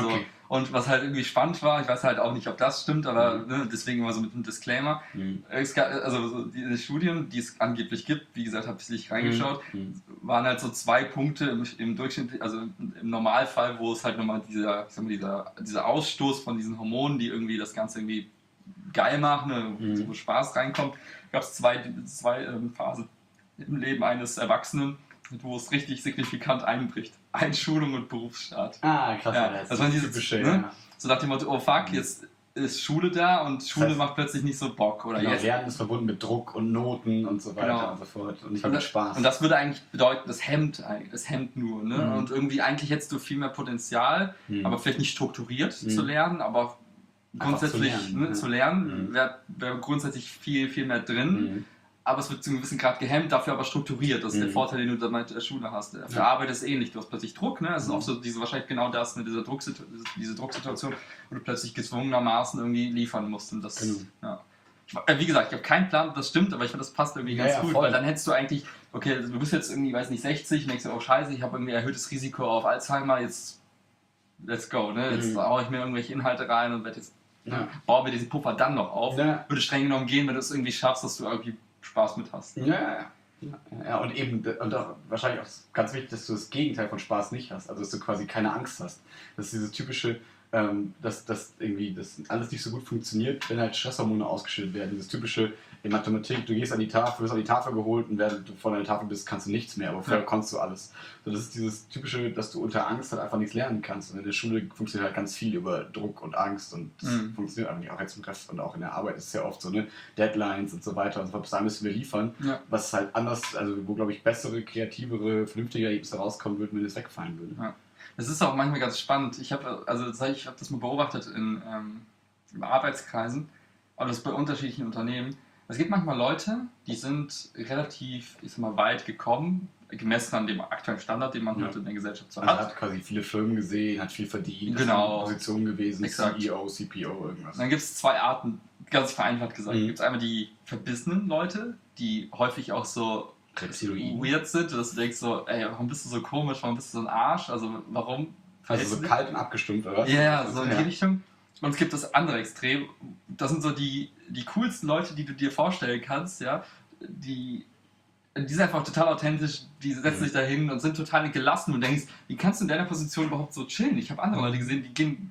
B: Und was halt irgendwie spannend war, ich weiß halt auch nicht, ob das stimmt, aber
C: Mhm.
B: ne, deswegen immer so mit einem Disclaimer.
C: Mhm.
B: Es gab, also so diese Studien, die es angeblich gibt, wie gesagt, habe ich nicht reingeschaut,
C: Mhm.
B: waren halt so zwei Punkte im, im Durchschnitt, also im Normalfall, wo es halt nochmal dieser, ich sag mal, dieser, dieser Ausstoß von diesen Hormonen, die irgendwie das Ganze irgendwie geil machen, ne,
C: Mhm.
B: wo Spaß reinkommt, gab es zwei, zwei ähm, Phasen im Leben eines Erwachsenen, wo es richtig signifikant einbricht. Einschulung und Berufsstart.
C: Ah, krass.
B: Ja,
C: das
B: das waren diese
C: typische,
B: ne?
C: ja.
B: So nach dem Motto, oh fuck, jetzt ist Schule da und Schule
C: Das heißt,
B: macht plötzlich nicht so Bock. Oder
C: Genau,
B: jetzt.
C: Lernen ist verbunden mit Druck und Noten und so weiter
B: Genau.
C: und so fort. Und nicht
B: Und
C: mit
B: das,
C: Spaß.
B: und das würde eigentlich bedeuten, das hemmt, eigentlich- das hemmt nur. Ne?
C: Mhm.
B: Und irgendwie eigentlich hättest du viel mehr Potenzial,
C: Mhm.
B: aber vielleicht nicht strukturiert
C: Mhm.
B: zu lernen, aber grundsätzlich
C: zu lernen,
B: ne,
C: ja.
B: zu lernen
C: Mhm.
B: wäre wär grundsätzlich viel, viel mehr drin.
C: Mhm.
B: Aber es wird zu einem gewissen Grad gehemmt, dafür aber strukturiert. Das ist der
C: Mhm.
B: Vorteil, den du da mit der Schule hast. Auf der
C: Ja.
B: Arbeit ist es ähnlich. Du hast plötzlich Druck. Ne? Es ist
C: Mhm.
B: auch so diese, wahrscheinlich genau das, ne? diese, Drucksitu diese Drucksituation, wo du plötzlich gezwungenermaßen irgendwie liefern musst. Und das,
C: Genau.
B: ja. Ich, äh, wie gesagt, ich habe keinen Plan, ob das stimmt, aber ich finde, das passt irgendwie
C: Ja,
B: ganz
C: ja,
B: gut.
C: voll.
B: Weil dann hättest du eigentlich, okay, du bist jetzt irgendwie, weiß nicht, sechzig und denkst dir, oh scheiße, ich habe irgendwie erhöhtes Risiko auf Alzheimer, jetzt let's go. Ne? Jetzt
C: Mhm.
B: haue ich mir irgendwelche Inhalte rein und werde jetzt,
C: Ja.
B: baue mir diesen Puffer dann noch auf.
C: Ja.
B: Würde streng genommen gehen, wenn du es irgendwie schaffst, dass du irgendwie Spaß mit hast.
C: Ja, ja, ja. Ja, und eben, und auch wahrscheinlich auch ganz wichtig, dass du das Gegenteil von Spaß nicht hast, also dass du quasi keine Angst hast. Das ist dieses typische, ähm, dass, dass irgendwie das alles nicht so gut funktioniert, wenn halt Stresshormone ausgeschüttet werden. Dieses typische in Mathematik, du gehst an die Tafel, wirst an die Tafel geholt und während du vor deiner Tafel bist, kannst du nichts mehr, aber vorher
B: Ja.
C: konntest du alles. So, das ist dieses typische, dass du unter Angst halt einfach nichts lernen kannst. Und in der Schule funktioniert halt ganz viel über Druck und Angst und das
B: Mhm.
C: funktioniert eigentlich auch jetzt im Rest und auch in der Arbeit ist es ja oft so, ne? Deadlines und so weiter und so fort. Bis dahin müssen wir liefern.
B: Ja.
C: Was halt anders, also wo glaube ich bessere, kreativere, vernünftige Ergebnisse rauskommen würden, wenn es wegfallen würde.
B: Ja. Das ist auch manchmal ganz spannend. Ich habe also sag ich habe das mal beobachtet in, ähm, in Arbeitskreisen, aber das ist bei unterschiedlichen Unternehmen. Es gibt manchmal Leute, die sind relativ, ich sag mal, weit gekommen, gemessen an dem aktuellen Standard, den man
C: Ja.
B: heute in der Gesellschaft so
C: Also er
B: hat.
C: hat quasi viele Firmen gesehen, hat viel verdient,
B: Genau.
C: ist in Position gewesen,
B: Exakt.
C: C E O, C P O, irgendwas.
B: Und dann gibt es zwei Arten, ganz vereinfacht gesagt.
C: Mhm.
B: Gibt es einmal die verbissenen Leute, die häufig auch so
C: Reptiloiden.
B: weird sind, dass du denkst so, ey, warum bist du so komisch, warum bist du so ein Arsch, also warum
C: Also
B: verhältst
C: so
B: du dich-
C: kalt und abgestumpft, oder was?
B: Ja, ja, so in die
C: ja.
B: Richtung. Und es gibt das andere Extrem. Das sind so die, die coolsten Leute, die du dir vorstellen kannst, ja. Die, die sind einfach total authentisch, die setzen
C: Mhm.
B: sich da hin und sind total gelassen und denkst, wie kannst du in deiner Position überhaupt so chillen? Ich habe andere Leute gesehen, die gehen,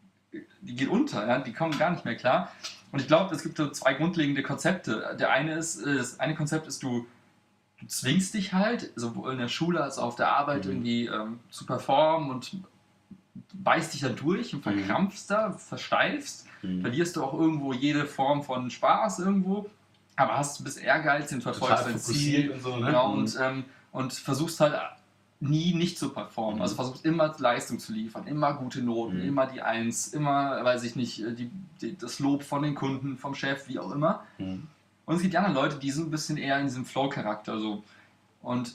B: die gehen unter, ja? Die kommen gar nicht mehr klar. Und ich glaube, es gibt so zwei grundlegende Konzepte. Der eine ist, äh, das eine Konzept ist, du, du zwingst dich halt, sowohl in der Schule als auch auf der Arbeit
C: Mhm.
B: irgendwie ähm, zu performen und beißt dich da durch und verkrampfst da, versteifst,
C: Mhm.
B: verlierst du auch irgendwo jede Form von Spaß irgendwo, aber hast du bist ehrgeizig und verfolgst
C: Total
B: dein
C: fokussiert
B: Ziel.
C: und so, ne?
B: Genau,
C: Mhm.
B: und, ähm, und versuchst halt nie nicht zu performen.
C: Mhm.
B: Also versuchst immer Leistung zu liefern, immer gute Noten,
C: Mhm.
B: immer die Eins, immer, weiß ich nicht, die, die, das Lob von den Kunden, vom Chef, wie auch immer.
C: Mhm.
B: Und es gibt die anderen Leute, die sind ein bisschen eher in diesem Flow-Charakter so. Und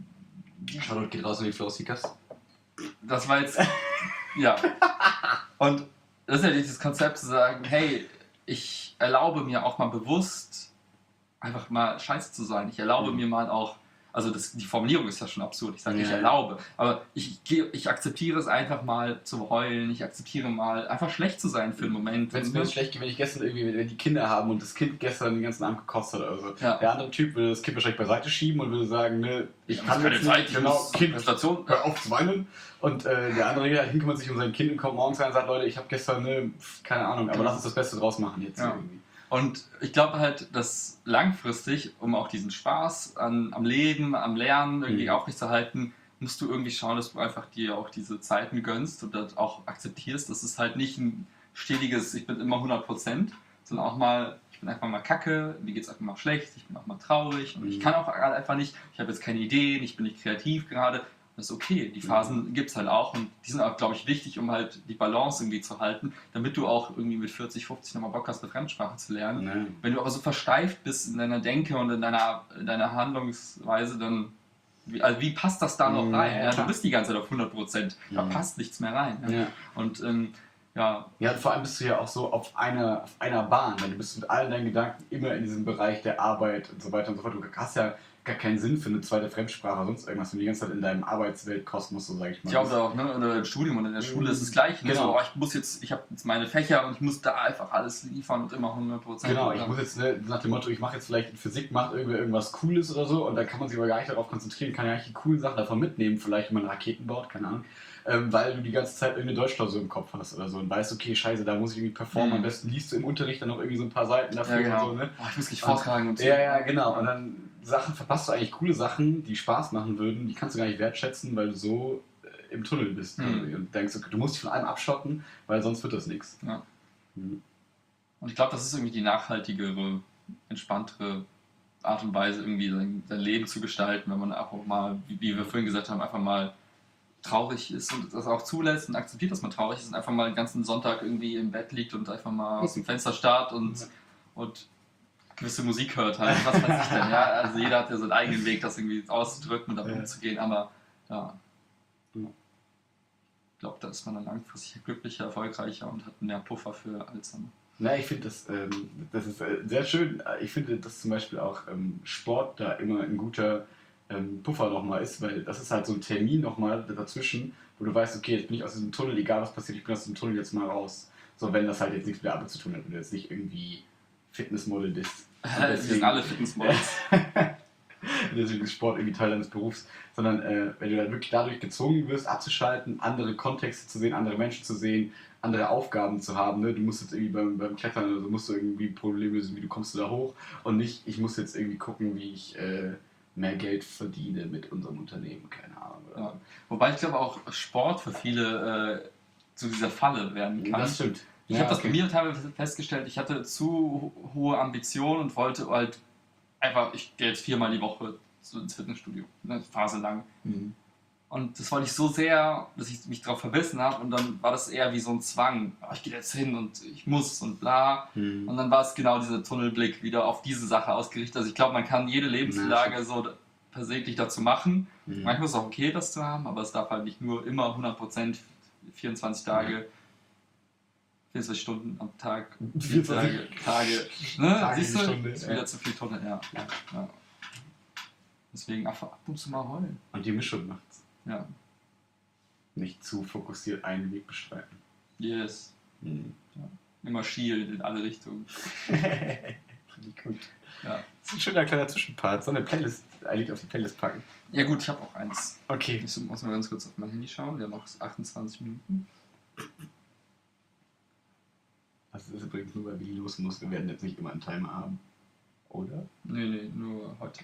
B: die,
C: Shoutout geht raus an die Flowseekers.
B: das war jetzt. Ja. Und das ist ja dieses Konzept zu sagen, hey, ich erlaube mir auch mal bewusst, einfach mal scheiße zu sein. Ich erlaube
C: Mhm.
B: mir mal auch, also das, die Formulierung ist ja schon absurd. Ich sage, ich
C: Ja.
B: erlaube. Aber ich, geh- ich akzeptiere es einfach mal zu heulen. Ich akzeptiere mal, einfach schlecht zu sein für einen Moment.
C: Wenn es mir jetzt schlecht geht, wenn ich gestern irgendwie, wenn die Kinder haben und das Kind gestern den ganzen Abend gekotzt hat oder so.
B: Ja.
C: Der andere Typ würde das Kind wahrscheinlich beiseite schieben und würde sagen, ne, ich
B: Ich
C: kann
B: habe keine
C: jetzt
B: Zeit,
C: nicht,
B: ich
C: genau,
B: muss
C: Kind,
B: Präsentation.
C: hör auf zu weinen. Und äh, der andere geht halt hin, kümmert sich um sein Kind und kommt morgens rein und sagt, Leute, ich habe gestern, ne, pf, keine Ahnung, aber
B: Genau.
C: lass uns das Beste draus machen jetzt
B: Ja.
C: irgendwie.
B: Und ich glaube halt, dass langfristig, um auch diesen Spaß an, am Leben, am Lernen irgendwie
C: Mhm.
B: aufrechtzuerhalten, musst du irgendwie schauen, dass du einfach dir auch diese Zeiten gönnst und das auch akzeptierst. Das ist halt nicht ein stetiges, ich bin immer hundert Prozent, sondern auch mal, ich bin einfach mal kacke, mir geht es einfach mal schlecht, ich bin auch mal traurig und ich
C: Mhm.
B: kann auch gerade einfach nicht, ich habe jetzt keine Ideen, ich bin nicht kreativ gerade. Das ist okay, die Phasen gibt es halt auch und die sind auch, glaube ich, wichtig, um halt die Balance irgendwie zu halten, damit du auch irgendwie mit vierzig, fünfzig nochmal Bock hast, eine Fremdsprache zu lernen.
C: Ne.
B: Wenn du aber so versteift bist in deiner Denke und in deiner, in deiner Handlungsweise, dann wie, also wie passt das da noch
C: Ja,
B: rein? Ja, du
C: klar.
B: bist die ganze Zeit auf hundert Prozent, da
C: Mhm.
B: passt nichts mehr rein. Ja.
C: Ja.
B: Und ähm, ja,
C: Ja, und vor allem bist du ja auch so auf einer, auf einer Bahn, denn du bist mit allen deinen Gedanken immer in diesem Bereich der Arbeit und so weiter und so fort. Du hast ja gar keinen Sinn für eine zweite Fremdsprache oder sonst irgendwas, wenn du die ganze Zeit in deinem Arbeitsweltkosmos, so sag ich mal.
B: Ich glaube auch, ne, oder im Studium und in der Schule ist es gleich. Ne?
C: Genau.
B: So, oh, ich muss jetzt, ich habe jetzt meine Fächer und ich muss da einfach alles liefern und immer hundert Prozent.
C: Genau, ich muss jetzt ne, nach dem Motto, ich mache jetzt vielleicht in Physik, macht irgendwer irgendwas Cooles oder so und dann kann man sich aber gar nicht darauf konzentrieren, kann ja eigentlich die coolen Sachen davon mitnehmen, vielleicht wenn man Raketen baut, keine Ahnung, ähm, weil du die ganze Zeit irgendeine Deutschklausur im Kopf hast oder so und weißt, okay, scheiße, da muss ich irgendwie performen,
B: Mhm.
C: am besten liest du im Unterricht dann noch irgendwie so ein paar Seiten dafür
B: Ja, genau.
C: und so, ne?
B: Oh, ich muss mich vortragen und so.
C: Ja, ja, genau. Und dann Sachen verpasst du eigentlich coole Sachen, die Spaß machen würden, die kannst du gar nicht wertschätzen, weil du so äh, im Tunnel bist.
B: Mhm.
C: Und denkst, okay, du musst dich von allem abschotten, weil sonst wird das nichts.
B: Ja.
C: Mhm.
B: Und ich glaube, das ist irgendwie die nachhaltigere, entspanntere Art und Weise, irgendwie sein, sein Leben zu gestalten, wenn man einfach mal, wie, wie wir vorhin gesagt haben, einfach mal traurig ist und das auch zulässt und akzeptiert, dass man traurig ist und einfach mal den ganzen Sonntag irgendwie im Bett liegt und einfach mal aus dem Fenster starrt und,
C: Ja.
B: und gewisse Musik hört halt. Was weiß ich denn, ja? Also jeder hat ja seinen eigenen Weg, das irgendwie auszudrücken und damit
C: Ja.
B: umzugehen, aber ja.
C: Ja.
B: Ich glaube, da ist man dann langfristig glücklicher, erfolgreicher und hat mehr Puffer für Alzheimer.
C: Na, ich finde das, ähm, das ist äh, sehr schön. Ich finde, dass zum Beispiel auch ähm, Sport da immer ein guter ähm, Puffer nochmal ist, weil das ist halt so ein Termin nochmal dazwischen, wo du weißt, okay, jetzt bin ich aus diesem Tunnel, egal was passiert, ich bin aus diesem Tunnel jetzt mal raus. So, wenn das halt jetzt nichts mit der Arbeit zu tun hat, wenn du jetzt nicht irgendwie Fitnessmodel bist.
B: Wir sind alle Fitnessmodels.
C: Deswegen ist Sport irgendwie Teil deines Berufs, sondern äh, wenn du dann wirklich dadurch gezwungen wirst, abzuschalten, andere Kontexte zu sehen, andere Menschen zu sehen, andere Aufgaben zu haben. Ne? Du musst jetzt irgendwie beim, beim Klettern oder so, musst du irgendwie Probleme lösen, wie du kommst du da hoch und nicht, ich muss jetzt irgendwie gucken, wie ich äh, mehr Geld verdiene mit unserem Unternehmen, keine Ahnung. Oder
B: Ja. Wobei ich glaube auch Sport für viele äh, zu dieser Falle werden kann.
C: Das stimmt.
B: Ich
C: Ja,
B: habe das
C: okay.
B: bei mir teilweise festgestellt, ich hatte zu hohe Ambitionen und wollte halt einfach, ich gehe jetzt viermal die Woche so ins Fitnessstudio, eine Phase lang.
C: Mhm.
B: Und das wollte ich so sehr, dass ich mich darauf verbissen habe und dann war das eher wie so ein Zwang. Oh, ich gehe jetzt hin und ich muss und bla.
C: Mhm.
B: Und dann war es genau dieser Tunnelblick wieder auf diese Sache ausgerichtet. Also ich glaube, man kann jede Lebenslage so persönlich dazu machen.
C: Mhm.
B: Manchmal ist es auch okay, das zu haben, aber es darf halt nicht nur immer hundert Prozent vierundzwanzig Tage, vierundzwanzig Stunden am Tag,
C: vierundzwanzig
B: Tage, Tage, ne?
C: Tage
B: Siehst
C: die
B: du?
C: Stunde,
B: Ist
C: ja.
B: wieder zu viel Tunnel, ja.
C: Ja.
B: ja. Deswegen einfach ab und zu mal heulen.
C: Und die Mischung macht's.
B: Ja.
C: Nicht zu fokussiert einen Weg bestreiten.
B: Yes.
C: Mhm.
B: Immer schielen in alle Richtungen.
C: Finde ich gut.
B: Ja.
C: Das ist ein schöner kleiner Zwischenpart. So eine Playlist, ein Lied auf die Playlist packen.
B: Ja gut, ich habe auch eins.
C: Okay.
B: Ich muss mal ganz kurz auf mein Handy schauen. Wir haben noch achtundzwanzig Minuten.
C: Das ist übrigens nur, weil Willi los muss. Wir werden jetzt nicht immer einen Timer haben. Oder?
B: Nee, nee, nur heute.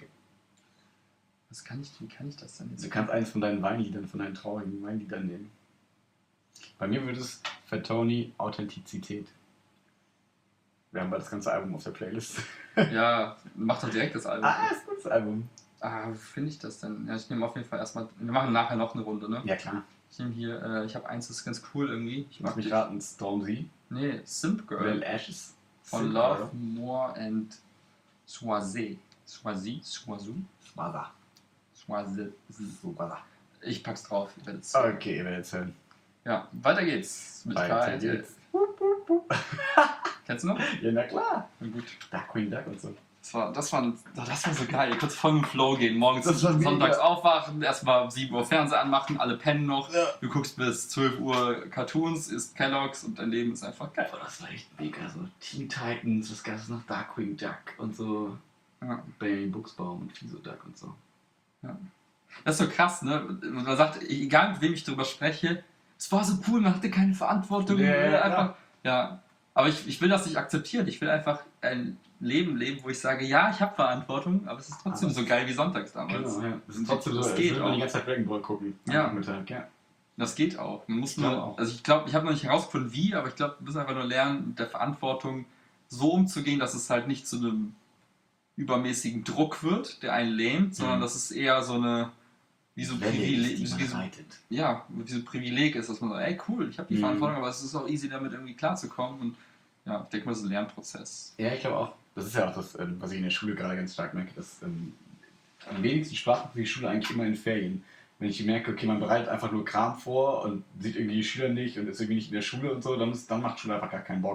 B: Was kann ich, wie kann ich das denn
C: Du
B: jetzt?
C: kannst eins von deinen Weinliedern, von deinen traurigen Weinliedern nehmen. Bei mir würde es für Tony Authentizität. Wir haben bald das ganze Album auf der Playlist.
B: Ja, mach doch direkt das Album.
C: Ah, ist ein gutes Album.
B: Ah, wo finde ich das denn? Ja, ich nehme auf jeden Fall erstmal. Wir machen nachher noch eine Runde, ne?
C: Ja, klar.
B: Ich nehme hier, äh, ich habe eins, das ist ganz cool irgendwie. Ich
C: Lass
B: mag
C: mich
B: die-
C: raten, Stormzy.
B: Nee, Simp Girl.
C: Little Ashes.
B: Von
C: Simp
B: Love,
C: Girl.
B: More and Soisé. Soisy? Soisou?
C: Swada.
B: Soisé.
C: Swada.
B: Ich pack's drauf. Ihr werdet's-
C: Okay, ihr werdet es hören.
B: Ja, weiter geht's. Mit
C: Weiter
B: K L.
C: geht's. Wup, wup, wup.
B: Kennst du noch?
C: Ja, na klar.
B: Na gut.
C: Dark Queen Duck und so.
B: Das war, das war, das war so geil. Ihr könnt voll im Flow gehen. Morgens
C: Das war mega.
B: sonntags aufwachen, erstmal um sieben Uhr Fernseher anmachen, alle pennen noch.
C: Ja.
B: Du guckst bis zwölf Uhr Cartoons, isst Kellogg's und dein Leben ist einfach geil.
C: Boah, das war echt mega. So Teen Titans, was gab es noch? Dark Queen Duck und so.
B: Ja.
C: Benjamin Buchsbaum und Fiso Duck und so.
B: Das ist so krass, ne? Man sagt, egal mit wem ich darüber spreche, es war so cool, man hatte keine Verantwortung.
C: Ja, ja, ja,
B: einfach, ja. Aber ich, ich will das nicht akzeptieren. Ich will einfach ein Leben leben, wo ich sage, ja, ich habe Verantwortung, aber es ist trotzdem
C: Aber
B: so geil wie sonntags damals.
C: Genau, ja. Das ist trotzdem so,
B: das
C: als
B: geht
C: würde man die
B: auch.
C: ganze Zeit Dragon Ball gucken. am
B: Ja.
C: Nachmittag, ja.
B: Das geht auch. Man muss
C: Ich glaub
B: nur,
C: auch.
B: also ich glaube, ich habe noch nicht herausgefunden, wie, aber ich glaube, wir müssen einfach nur lernen, mit der Verantwortung so umzugehen, dass es halt nicht zu einem übermäßigen Druck wird, der einen lähmt, sondern
C: Mhm.
B: dass es eher so eine, wie so ein
C: Welle
B: Privileg,
C: ist, die
B: wie
C: man
B: so,
C: reitet.
B: ja, wie so ein Privileg ist, dass man sagt, ey cool, ich habe die
C: Mhm.
B: Verantwortung, aber es ist auch easy, damit irgendwie klarzukommen. Und ja, ich denke mal, das ist ein Lernprozess.
C: Ja, ich glaube auch. Das ist ja auch das, ähm, was ich in der Schule gerade ganz stark merke, dass ähm, am wenigsten Spaß macht die Schule eigentlich immer in Ferien. Wenn ich merke, okay, man bereitet einfach nur Kram vor und sieht irgendwie die Schüler nicht und ist irgendwie nicht in der Schule und so, dann, ist, dann macht Schule einfach gar keinen Bock.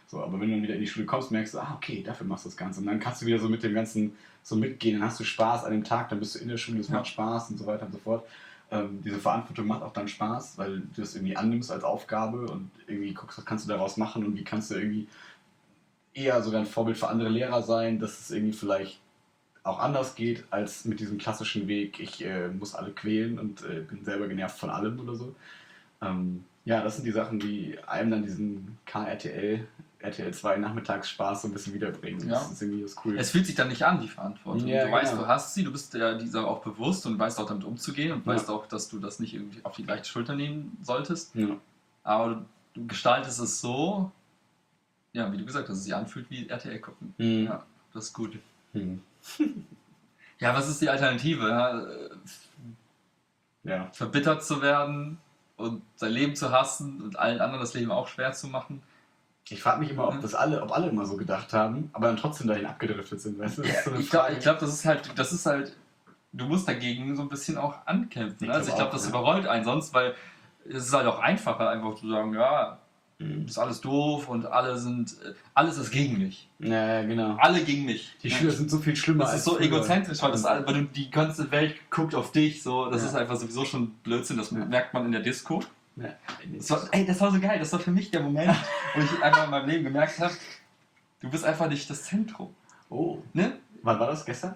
C: So, aber wenn du dann wieder in die Schule kommst, merkst du, ah, okay, dafür machst du das Ganze. Und dann kannst du wieder so mit dem Ganzen so mitgehen, dann hast du Spaß an dem Tag, dann bist du in der Schule, es
B: Ja.
C: macht Spaß und so weiter und so fort. Ähm, diese Verantwortung macht auch dann Spaß, weil du es irgendwie annimmst als Aufgabe und irgendwie guckst, was kannst du daraus machen und wie kannst du irgendwie eher sogar ein Vorbild für andere Lehrer sein, dass es irgendwie vielleicht auch anders geht als mit diesem klassischen Weg, ich äh, muss alle quälen und äh, bin selber genervt von allem oder so. Ähm, ja, das sind die Sachen, die einem dann diesen K R T L, R T L zwei Nachmittagsspaß so ein bisschen wiederbringen.
B: Ja.
C: Das ist irgendwie das Cool.
B: Es fühlt sich dann nicht an, die Verantwortung.
C: Ja,
B: du weißt,
C: genau.
B: du hast sie, du bist ja dieser auch bewusst und weißt auch damit umzugehen und
C: Ja.
B: weißt auch, dass du das nicht irgendwie auf die leichte Schulter nehmen solltest.
C: Ja.
B: Aber du gestaltest es so, ja, wie du gesagt hast, dass es sich anfühlt wie R T L gucken.
C: Mhm.
B: Ja, das ist gut.
C: Hm.
B: Ja, was ist die Alternative? Ja,
C: Ja.
B: verbittert zu werden und sein Leben zu hassen und allen anderen das Leben auch schwer zu machen.
C: Ich frage mich immer, ob
B: Mhm.
C: das alle, ob alle immer so gedacht haben, aber dann trotzdem dahin abgedriftet sind, weißt du? Das
B: Ja,
C: ist so eine
B: ich glaube,
C: Frage.
B: ich glaub, das ist halt, das ist halt, du musst dagegen so ein bisschen auch ankämpfen.
C: Ich
B: Ne? Also
C: glaub
B: ich glaube,
C: auch,
B: das
C: ja.
B: überrollt einen sonst, weil es ist halt auch einfacher, einfach zu sagen, ja,
C: Mhm.
B: ist alles doof und alle sind, alles ist gegen mich.
C: Ja, genau.
B: Alle gegen mich.
C: Die
B: Ja.
C: Schüler sind so viel schlimmer
B: Das
C: als
B: ist so
C: früher.
B: egozentrisch, weil, das, weil du, die ganze Welt guckt auf dich. So, das
C: Ja.
B: ist einfach sowieso schon Blödsinn. Das
C: Ja.
B: merkt man in der Disco.
C: Ja.
B: Das war, ey, das war so geil. Das war für mich der Moment, wo ich einfach in meinem Leben gemerkt habe, du bist einfach nicht das Zentrum.
C: Oh,
B: Ne?
C: wann war das? Gestern?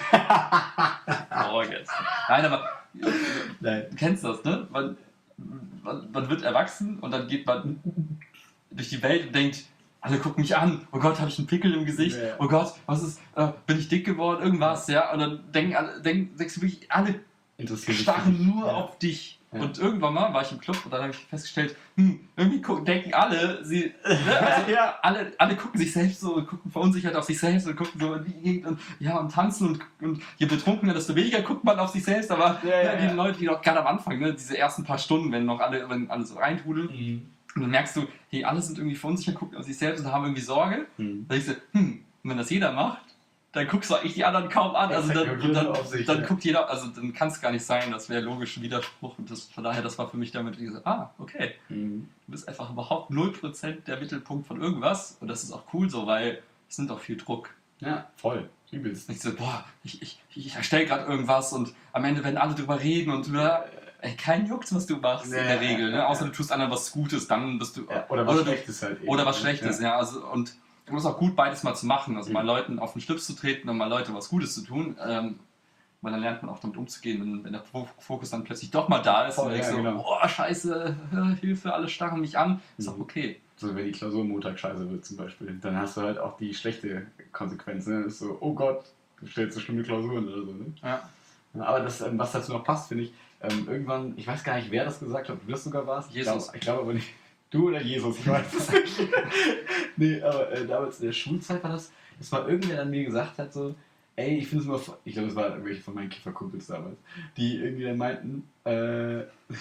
B: Oh, jetzt. Nein, aber
C: Nein.
B: du kennst das, ne? Man, man, man wird erwachsen und dann geht man durch die Welt und denkt, alle gucken mich an. Oh Gott, habe ich einen Pickel im Gesicht?
C: Ja.
B: Oh Gott, was ist, äh, bin ich dick geworden? Irgendwas, ja? Und dann denken alle, denken, denkst du wirklich, alle
C: Interessiert mich
B: starren
C: nicht.
B: nur
C: Ja.
B: auf dich.
C: Ja.
B: Und irgendwann mal war ich im Club und dann habe ich festgestellt, hm, irgendwie gucken, denken alle, sie, ne, also
C: Ja.
B: alle, alle gucken sich selbst so, gucken verunsichert auf sich selbst und gucken so in die Gegend und ja, und tanzen und, und je betrunkener, desto weniger guckt man auf sich selbst, aber
C: Ja, ja,
B: ne, die
C: ja.
B: Leute, die noch gerade am Anfang, ne, diese ersten paar Stunden, wenn noch alle, wenn alle so reintrudeln,
C: Mhm.
B: und dann merkst du, hey, alle sind irgendwie verunsichert, gucken auf sich selbst und haben irgendwie Sorge.
C: Mhm.
B: Dann denkst du, hm, und wenn das jeder macht, dann guckst du eigentlich die anderen kaum an. Also
C: Exakt,
B: dann,
C: jeder
B: dann,
C: nur auf sich,
B: dann
C: ja.
B: guckt jeder, also dann kann es gar nicht sein, das wäre logisch ein Widerspruch. Und das, von daher, das war für mich damit diese, ah, okay,
C: Mhm.
B: du bist einfach überhaupt null Prozent der Mittelpunkt von irgendwas. Und das ist auch cool so, weil es nimmt auch viel Druck.
C: Ja, voll. Übelst.
B: Und ich so, boah, ich, ich, ich erstelle gerade irgendwas und am Ende werden alle drüber reden und bla. Ey, kein Jucks, was du machst
C: Ja,
B: in der Regel.
C: ja,
B: Ne? Außer
C: ja.
B: du tust anderen was Gutes, dann bist du.
C: Ja, oder was
B: du-
C: Schlechtes halt eben.
B: Oder was Schlechtes, ja. Also, und es ist auch gut, beides mal zu machen. Also
C: Mhm.
B: mal Leuten auf den Schlips zu treten und mal Leute was Gutes zu tun. Ähm, weil dann lernt man auch damit umzugehen, wenn, wenn der Fo- Fokus dann plötzlich doch mal da ist
C: Voll,
B: und denkst
C: ja,
B: so,
C: genau.
B: oh scheiße, Hilfe, alle starren mich an. Ist auch
C: Mhm.
B: okay.
C: So, wenn die Klausur Montag scheiße wird zum Beispiel, dann hast du halt auch die schlechte Konsequenz. Ne? Das ist so, oh Gott, du stellst so schlimme Klausuren oder so. Ne?
B: Ja.
C: Ja, aber das, ähm, was dazu noch passt, finde ich, ähm, irgendwann, ich weiß gar nicht, wer das gesagt hat, ob du das sogar warst. Ich
B: Jesus.
C: glaube ich glaub aber nicht. Du oder Jesus, ich weiß es nicht. Nee, aber äh, damals in der Schulzeit war das, dass mal irgendwer an mir gesagt hat, so, ey, ich finde es immer, vo- ich glaube, es waren irgendwelche von meinen Kifferkumpels damals, die irgendwie dann meinten, äh,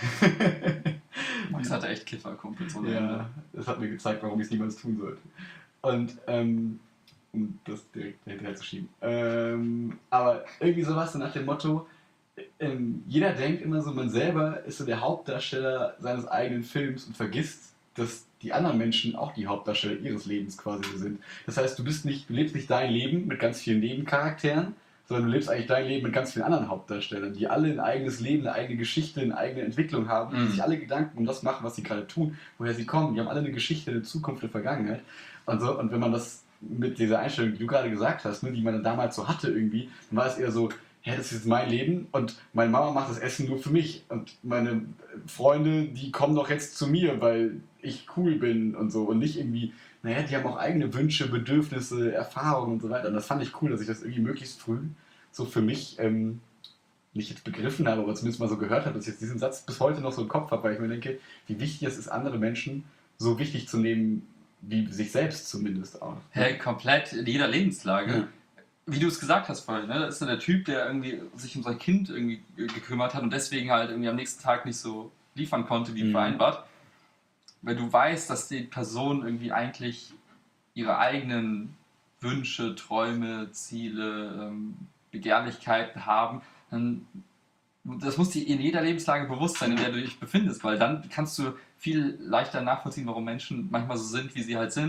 B: Max hatte echt Kifferkumpels ohne
C: ja,
B: Ende.
C: das hat mir gezeigt, warum ich es niemals tun sollte. Und, ähm, um das direkt hinterher zu schieben. Ähm, aber irgendwie sowas so nach dem Motto, ähm, jeder denkt immer so, man selber ist so der Hauptdarsteller seines eigenen Films und vergisst, dass die anderen Menschen auch die Hauptdarsteller ihres Lebens quasi so sind. Das heißt, du bist nicht, du lebst nicht dein Leben mit ganz vielen Nebencharakteren, sondern du lebst eigentlich dein Leben mit ganz vielen anderen Hauptdarstellern, die alle ein eigenes Leben, eine eigene Geschichte, eine eigene Entwicklung haben,
B: Mhm.
C: die sich alle Gedanken um das machen, was sie gerade tun, woher sie kommen. Die haben alle eine Geschichte, eine Zukunft, eine Vergangenheit. Und, so, und wenn man das mit dieser Einstellung, die du gerade gesagt hast, ne, die man dann damals so hatte irgendwie, dann war es eher so, ja, das ist jetzt mein Leben und meine Mama macht das Essen nur für mich und meine Freunde, die kommen doch jetzt zu mir, weil ich cool bin und so und nicht irgendwie, naja, die haben auch eigene Wünsche, Bedürfnisse, Erfahrungen und so weiter und das fand ich cool, dass ich das irgendwie möglichst früh so für mich ähm, nicht jetzt begriffen habe, aber zumindest mal so gehört habe, dass ich jetzt diesen Satz bis heute noch so im Kopf habe, weil ich mir denke, wie wichtig es ist, andere Menschen so wichtig zu nehmen, wie sich selbst zumindest auch.
B: Hey, komplett in jeder Lebenslage.
C: Ja.
B: Wie du es gesagt hast vorhin, ne? Das ist so der Typ, der irgendwie sich um sein Kind irgendwie gekümmert hat und deswegen halt irgendwie am nächsten Tag nicht so liefern konnte, wie
C: Mhm.
B: vereinbart. Weil du weißt, dass die Person irgendwie eigentlich ihre eigenen Wünsche, Träume, Ziele, ähm, Begehrlichkeiten haben, dann das muss dir in jeder Lebenslage bewusst sein, in der du dich befindest, weil dann kannst du viel leichter nachvollziehen, warum Menschen manchmal so sind, wie sie halt sind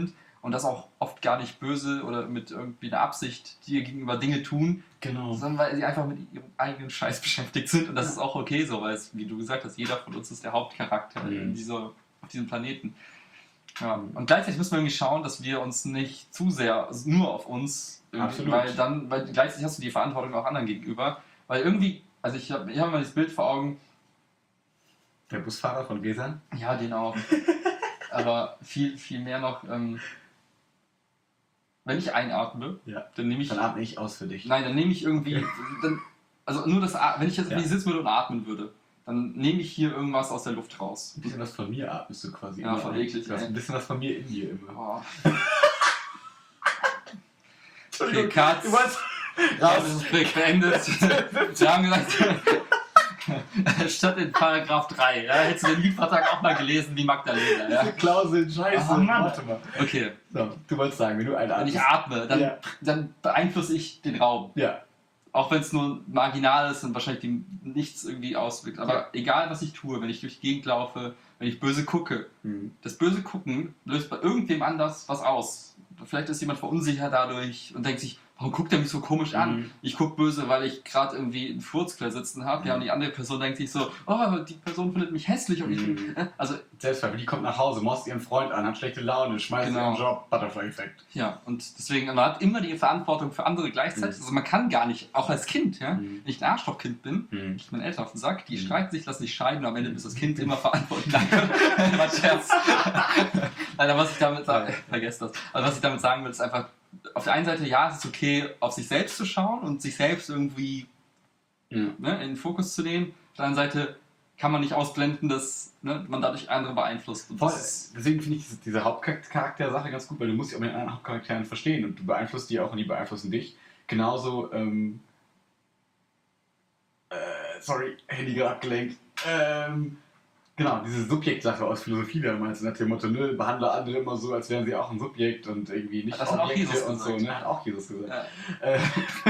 B: und das auch oft gar nicht böse oder mit irgendwie einer Absicht dir gegenüber Dinge tun,
C: Genau.
B: sondern weil sie einfach mit ihrem eigenen Scheiß beschäftigt sind und das ist auch okay so, weil es, wie du gesagt hast, jeder von uns ist der Hauptcharakter
C: Mhm.
B: in dieser, auf diesem Planeten. Ja. Und gleichzeitig müssen wir irgendwie schauen, dass wir uns nicht zu sehr also nur auf uns, irgendwie-
C: Absolut.
B: weil dann, weil gleichzeitig hast du die Verantwortung auch anderen gegenüber, weil irgendwie, also ich habe ich hab mal das Bild vor Augen,
C: Der Busfahrer von Gesan?
B: ja, den auch. Aber viel, viel mehr noch, ähm, wenn ich einatme,
C: Ja.
B: dann nehme ich.
C: Dann atme ich aus für dich.
B: Nein, dann nehme ich irgendwie. Dann, also nur das, A- wenn ich jetzt
C: Ja.
B: irgendwie sitzen würde und atmen würde, dann nehme ich hier irgendwas aus der Luft raus.
C: Ein bisschen was von mir atmest du quasi
B: Ja,
C: immer.
B: voll
C: ein.
B: eklig,
C: Du hast
B: ey.
C: ein bisschen was von mir in dir immer.
B: Boah.
C: Entschuldigung,
B: Okay, Cut.
C: du wolltest
B: Ja, das
C: raus.
B: ist Projekt beendet. Sie haben gesagt, statt in Paragraph drei, ja, hättest du den Mietvertrag auch mal gelesen wie Magdalena. Ja?
C: Diese Klauseln, scheiße.
B: Oh, Mann.
C: Warte mal.
B: Okay,
C: So, du wolltest sagen, wenn du einen
B: wenn ich
C: atmest.
B: atme, dann,
C: Ja.
B: dann beeinflusse ich den Raum.
C: Ja.
B: Auch wenn es nur marginal ist und wahrscheinlich die nichts irgendwie auswirkt. Aber
C: Ja.
B: egal, was ich tue, wenn ich durch die Gegend laufe, wenn ich böse gucke,
C: Mhm.
B: das böse Gucken löst bei irgendwem anders was aus. Vielleicht ist jemand verunsichert dadurch und denkt sich, warum guckt er mich so komisch an?
C: Mhm.
B: Ich gucke böse, weil ich gerade irgendwie einen Furzquell sitzen habe. Ja, und die andere Person denkt sich so, oh, die Person findet mich hässlich. Und ich
C: Mhm.
B: bin, also,
C: Selbstverständlich, die kommt nach Hause, morst ihren Freund an, hat schlechte Laune, schmeißt
B: Genau.
C: ihren Job, Butterfly-Effekt.
B: ja, und deswegen, man hat immer die Verantwortung für andere gleichzeitig.
C: Mhm.
B: Also man kann gar nicht, auch als Kind, ja,
C: Mhm.
B: wenn ich ein Arschlochkind bin,
C: Mhm.
B: ich meinen Eltern auf den Sack, die
C: Mhm.
B: streiten sich, lassen sich scheiden und am Ende ist das Kind immer verantwortlich. Danke. Mein Scherz. Nein, was ich damit sagen, vergesst das. Also was ich damit sagen will, ist einfach, auf der einen Seite, ja, es ist okay, auf sich selbst zu schauen und sich selbst irgendwie
C: Ja.
B: ne, in den Fokus zu nehmen. Auf der anderen Seite kann man nicht ausblenden, dass ne, man dadurch andere beeinflusst. Und
C: Voll.
B: das ist,
C: Deswegen finde ich diese, diese Hauptcharakter-Sache ganz gut, weil du musst dich auch mit den anderen Hauptcharakteren verstehen und du beeinflusst die auch und die beeinflussen dich. Genauso, ähm, äh, sorry, Handy gerade abgelenkt. Ähm, genau, diese Subjektsache aus Philosophie damals, nach dem Motto, ne, behandle andere immer so, als wären sie auch ein Subjekt und irgendwie nicht
B: Das hat auch
C: Objekte
B: Jesus
C: und so,
B: gesagt.
C: ne? Hat auch Jesus gesagt.
B: ja.
C: Äh,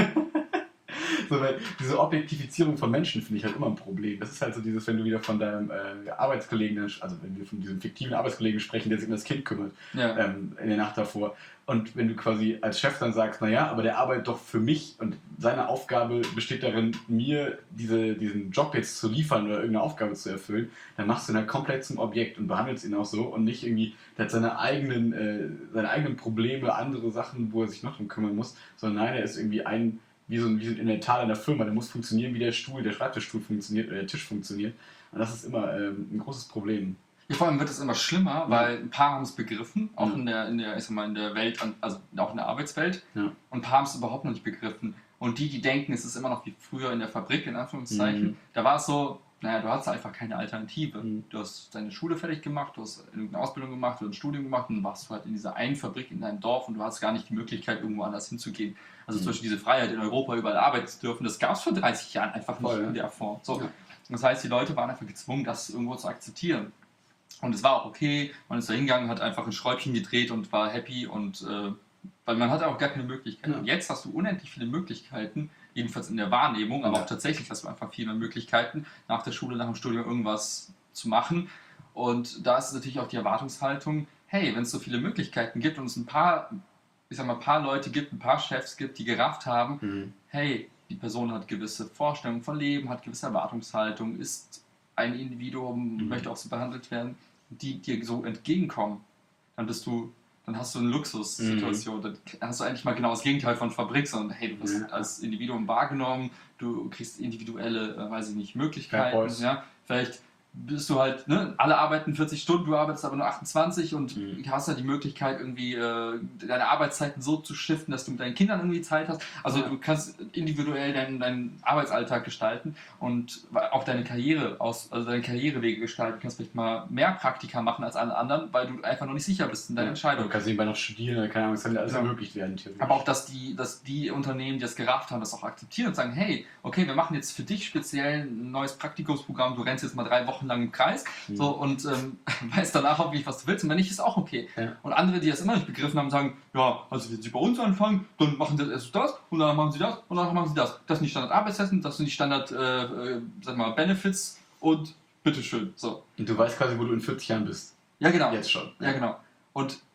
C: so, weil diese Objektifizierung von Menschen finde ich halt immer ein Problem. Das ist halt so dieses, wenn du wieder von deinem äh, Arbeitskollegen, also wenn wir von diesem fiktiven Arbeitskollegen sprechen, der sich um das Kind kümmert,
B: Ja.
C: ähm, in der Nacht davor. Und wenn du quasi als Chef dann sagst, naja, aber der arbeitet doch für mich und seine Aufgabe besteht darin, mir diese, diesen Job jetzt zu liefern oder irgendeine Aufgabe zu erfüllen, dann machst du ihn halt komplett zum Objekt und behandelst ihn auch so und nicht irgendwie, der hat seine eigenen, äh, seine eigenen Probleme, andere Sachen, wo er sich noch drum kümmern muss, sondern nein, er ist irgendwie ein, wie so ein, wie so ein Inventar in der Firma, der muss funktionieren, wie der Stuhl, der Schreibtischstuhl funktioniert oder der Tisch funktioniert. Und das ist immer ähm, ein großes Problem.
B: Ja, vor allem wird es immer schlimmer, weil ein paar haben es begriffen, auch
C: Ja.
B: in der, in der, ich sag mal, in der Welt, also auch in der Arbeitswelt,
C: Ja.
B: und ein paar haben es überhaupt noch nicht begriffen. Und die, die denken, es ist immer noch wie früher in der Fabrik, in Anführungszeichen,
C: Mhm.
B: da war es so, naja, du hattest einfach keine Alternative.
C: Mhm.
B: Du hast deine Schule fertig gemacht, du hast irgendeine Ausbildung gemacht, du hast ein Studium gemacht und dann warst du halt in dieser einen Fabrik in deinem Dorf und du hast gar nicht die Möglichkeit, irgendwo anders hinzugehen. Also
C: Mhm.
B: zum Beispiel diese Freiheit, in Europa überall arbeiten zu dürfen, das gab es vor dreißig Jahren einfach nicht
C: Voll, ja.
B: in der Form. So.
C: Ja.
B: Das heißt, die Leute waren einfach gezwungen, das irgendwo zu akzeptieren. Und es war auch okay, man ist da hingegangen, hat einfach ein Schräubchen gedreht und war happy und äh, weil man hatte auch gar keine Möglichkeiten.
C: Ja.
B: Und jetzt hast du unendlich viele Möglichkeiten, jedenfalls in der Wahrnehmung, aber
C: Ja.
B: auch tatsächlich hast du einfach viel mehr Möglichkeiten, nach der Schule, nach dem Studium irgendwas zu machen. Und da ist natürlich auch die Erwartungshaltung, hey, wenn es so viele Möglichkeiten gibt und es ein paar, ich sag mal, ein paar Leute gibt, ein paar Chefs gibt, die gerafft haben,
C: Mhm.
B: hey, die Person hat gewisse Vorstellungen von Leben, hat gewisse Erwartungshaltung, ist ein Individuum,
C: Mhm.
B: möchte auch so behandelt werden, die dir so entgegenkommen, dann bist du, dann hast du eine Luxussituation. Dann hast du eigentlich mal genau das Gegenteil von Fabrik, sondern hey, du wirst
C: Ja.
B: als Individuum wahrgenommen, du kriegst individuelle, äh, weiß ich nicht, Möglichkeiten.
C: Fairboys.
B: Ja, vielleicht bist du halt, ne, alle arbeiten vierzig Stunden, du arbeitest aber nur achtundzwanzig und
C: Mhm.
B: hast halt die Möglichkeit, irgendwie äh, deine Arbeitszeiten so zu shiften, dass du mit deinen Kindern irgendwie Zeit hast. Also
C: Ja.
B: du kannst individuell deinen, deinen Arbeitsalltag gestalten und auch deine Karriere aus, also deine Karrierewege gestalten. Du kannst vielleicht mal mehr Praktika machen als alle anderen, weil du einfach noch nicht sicher bist in deiner Entscheidung.
C: Du kannst nebenbei noch studieren, oder keine Ahnung, es kann ja alles
B: Ja.
C: ermöglicht werden. theoretisch.
B: Aber auch, dass die, dass die Unternehmen, die das gerafft haben, das auch akzeptieren und sagen, hey, okay, wir machen jetzt für dich speziell ein neues Praktikumsprogramm, du rennst jetzt mal drei Wochen lang im Kreis,
C: Mhm.
B: so, und ähm, weißt danach auch, wie was du willst, und wenn nicht, ist auch okay.
C: Ja.
B: Und andere, die das immer nicht begriffen haben, sagen, ja, also wenn sie bei uns anfangen, dann machen sie erst das, und dann machen sie das, und dann machen sie das. Das sind die Standard-Arbeitszeiten, das sind die Standard, äh, äh, sag mal, Benefits, und bitteschön, so.
C: Und du weißt quasi, wo du in vierzig Jahren bist.
B: Ja, genau.
C: Jetzt schon.
B: Ja, genau. Und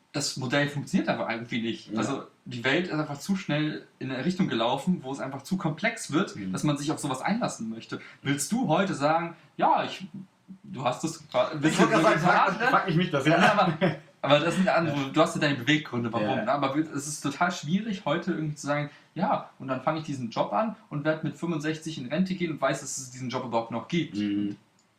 B: das Modell funktioniert aber irgendwie nicht.
C: Ja.
B: Also die Welt ist einfach zu schnell in eine Richtung gelaufen, wo es einfach zu komplex wird,
C: Mhm.
B: dass man sich auf sowas einlassen möchte. Willst du heute sagen, ja, ich, du hast es gerade ein
C: Ich wollte gerade sagen, frag,
B: ne?
C: frag ich mich das,
B: Ja,
C: ja.
B: aber, aber das sind andere, du hast ja deine Beweggründe, warum.
C: Ja.
B: Ne? Aber es ist total schwierig, heute irgendwie zu sagen, ja, und dann fange ich diesen Job an und werde mit fünfundsechzig in Rente gehen und weiß, dass es diesen Job überhaupt noch gibt.
C: Mhm.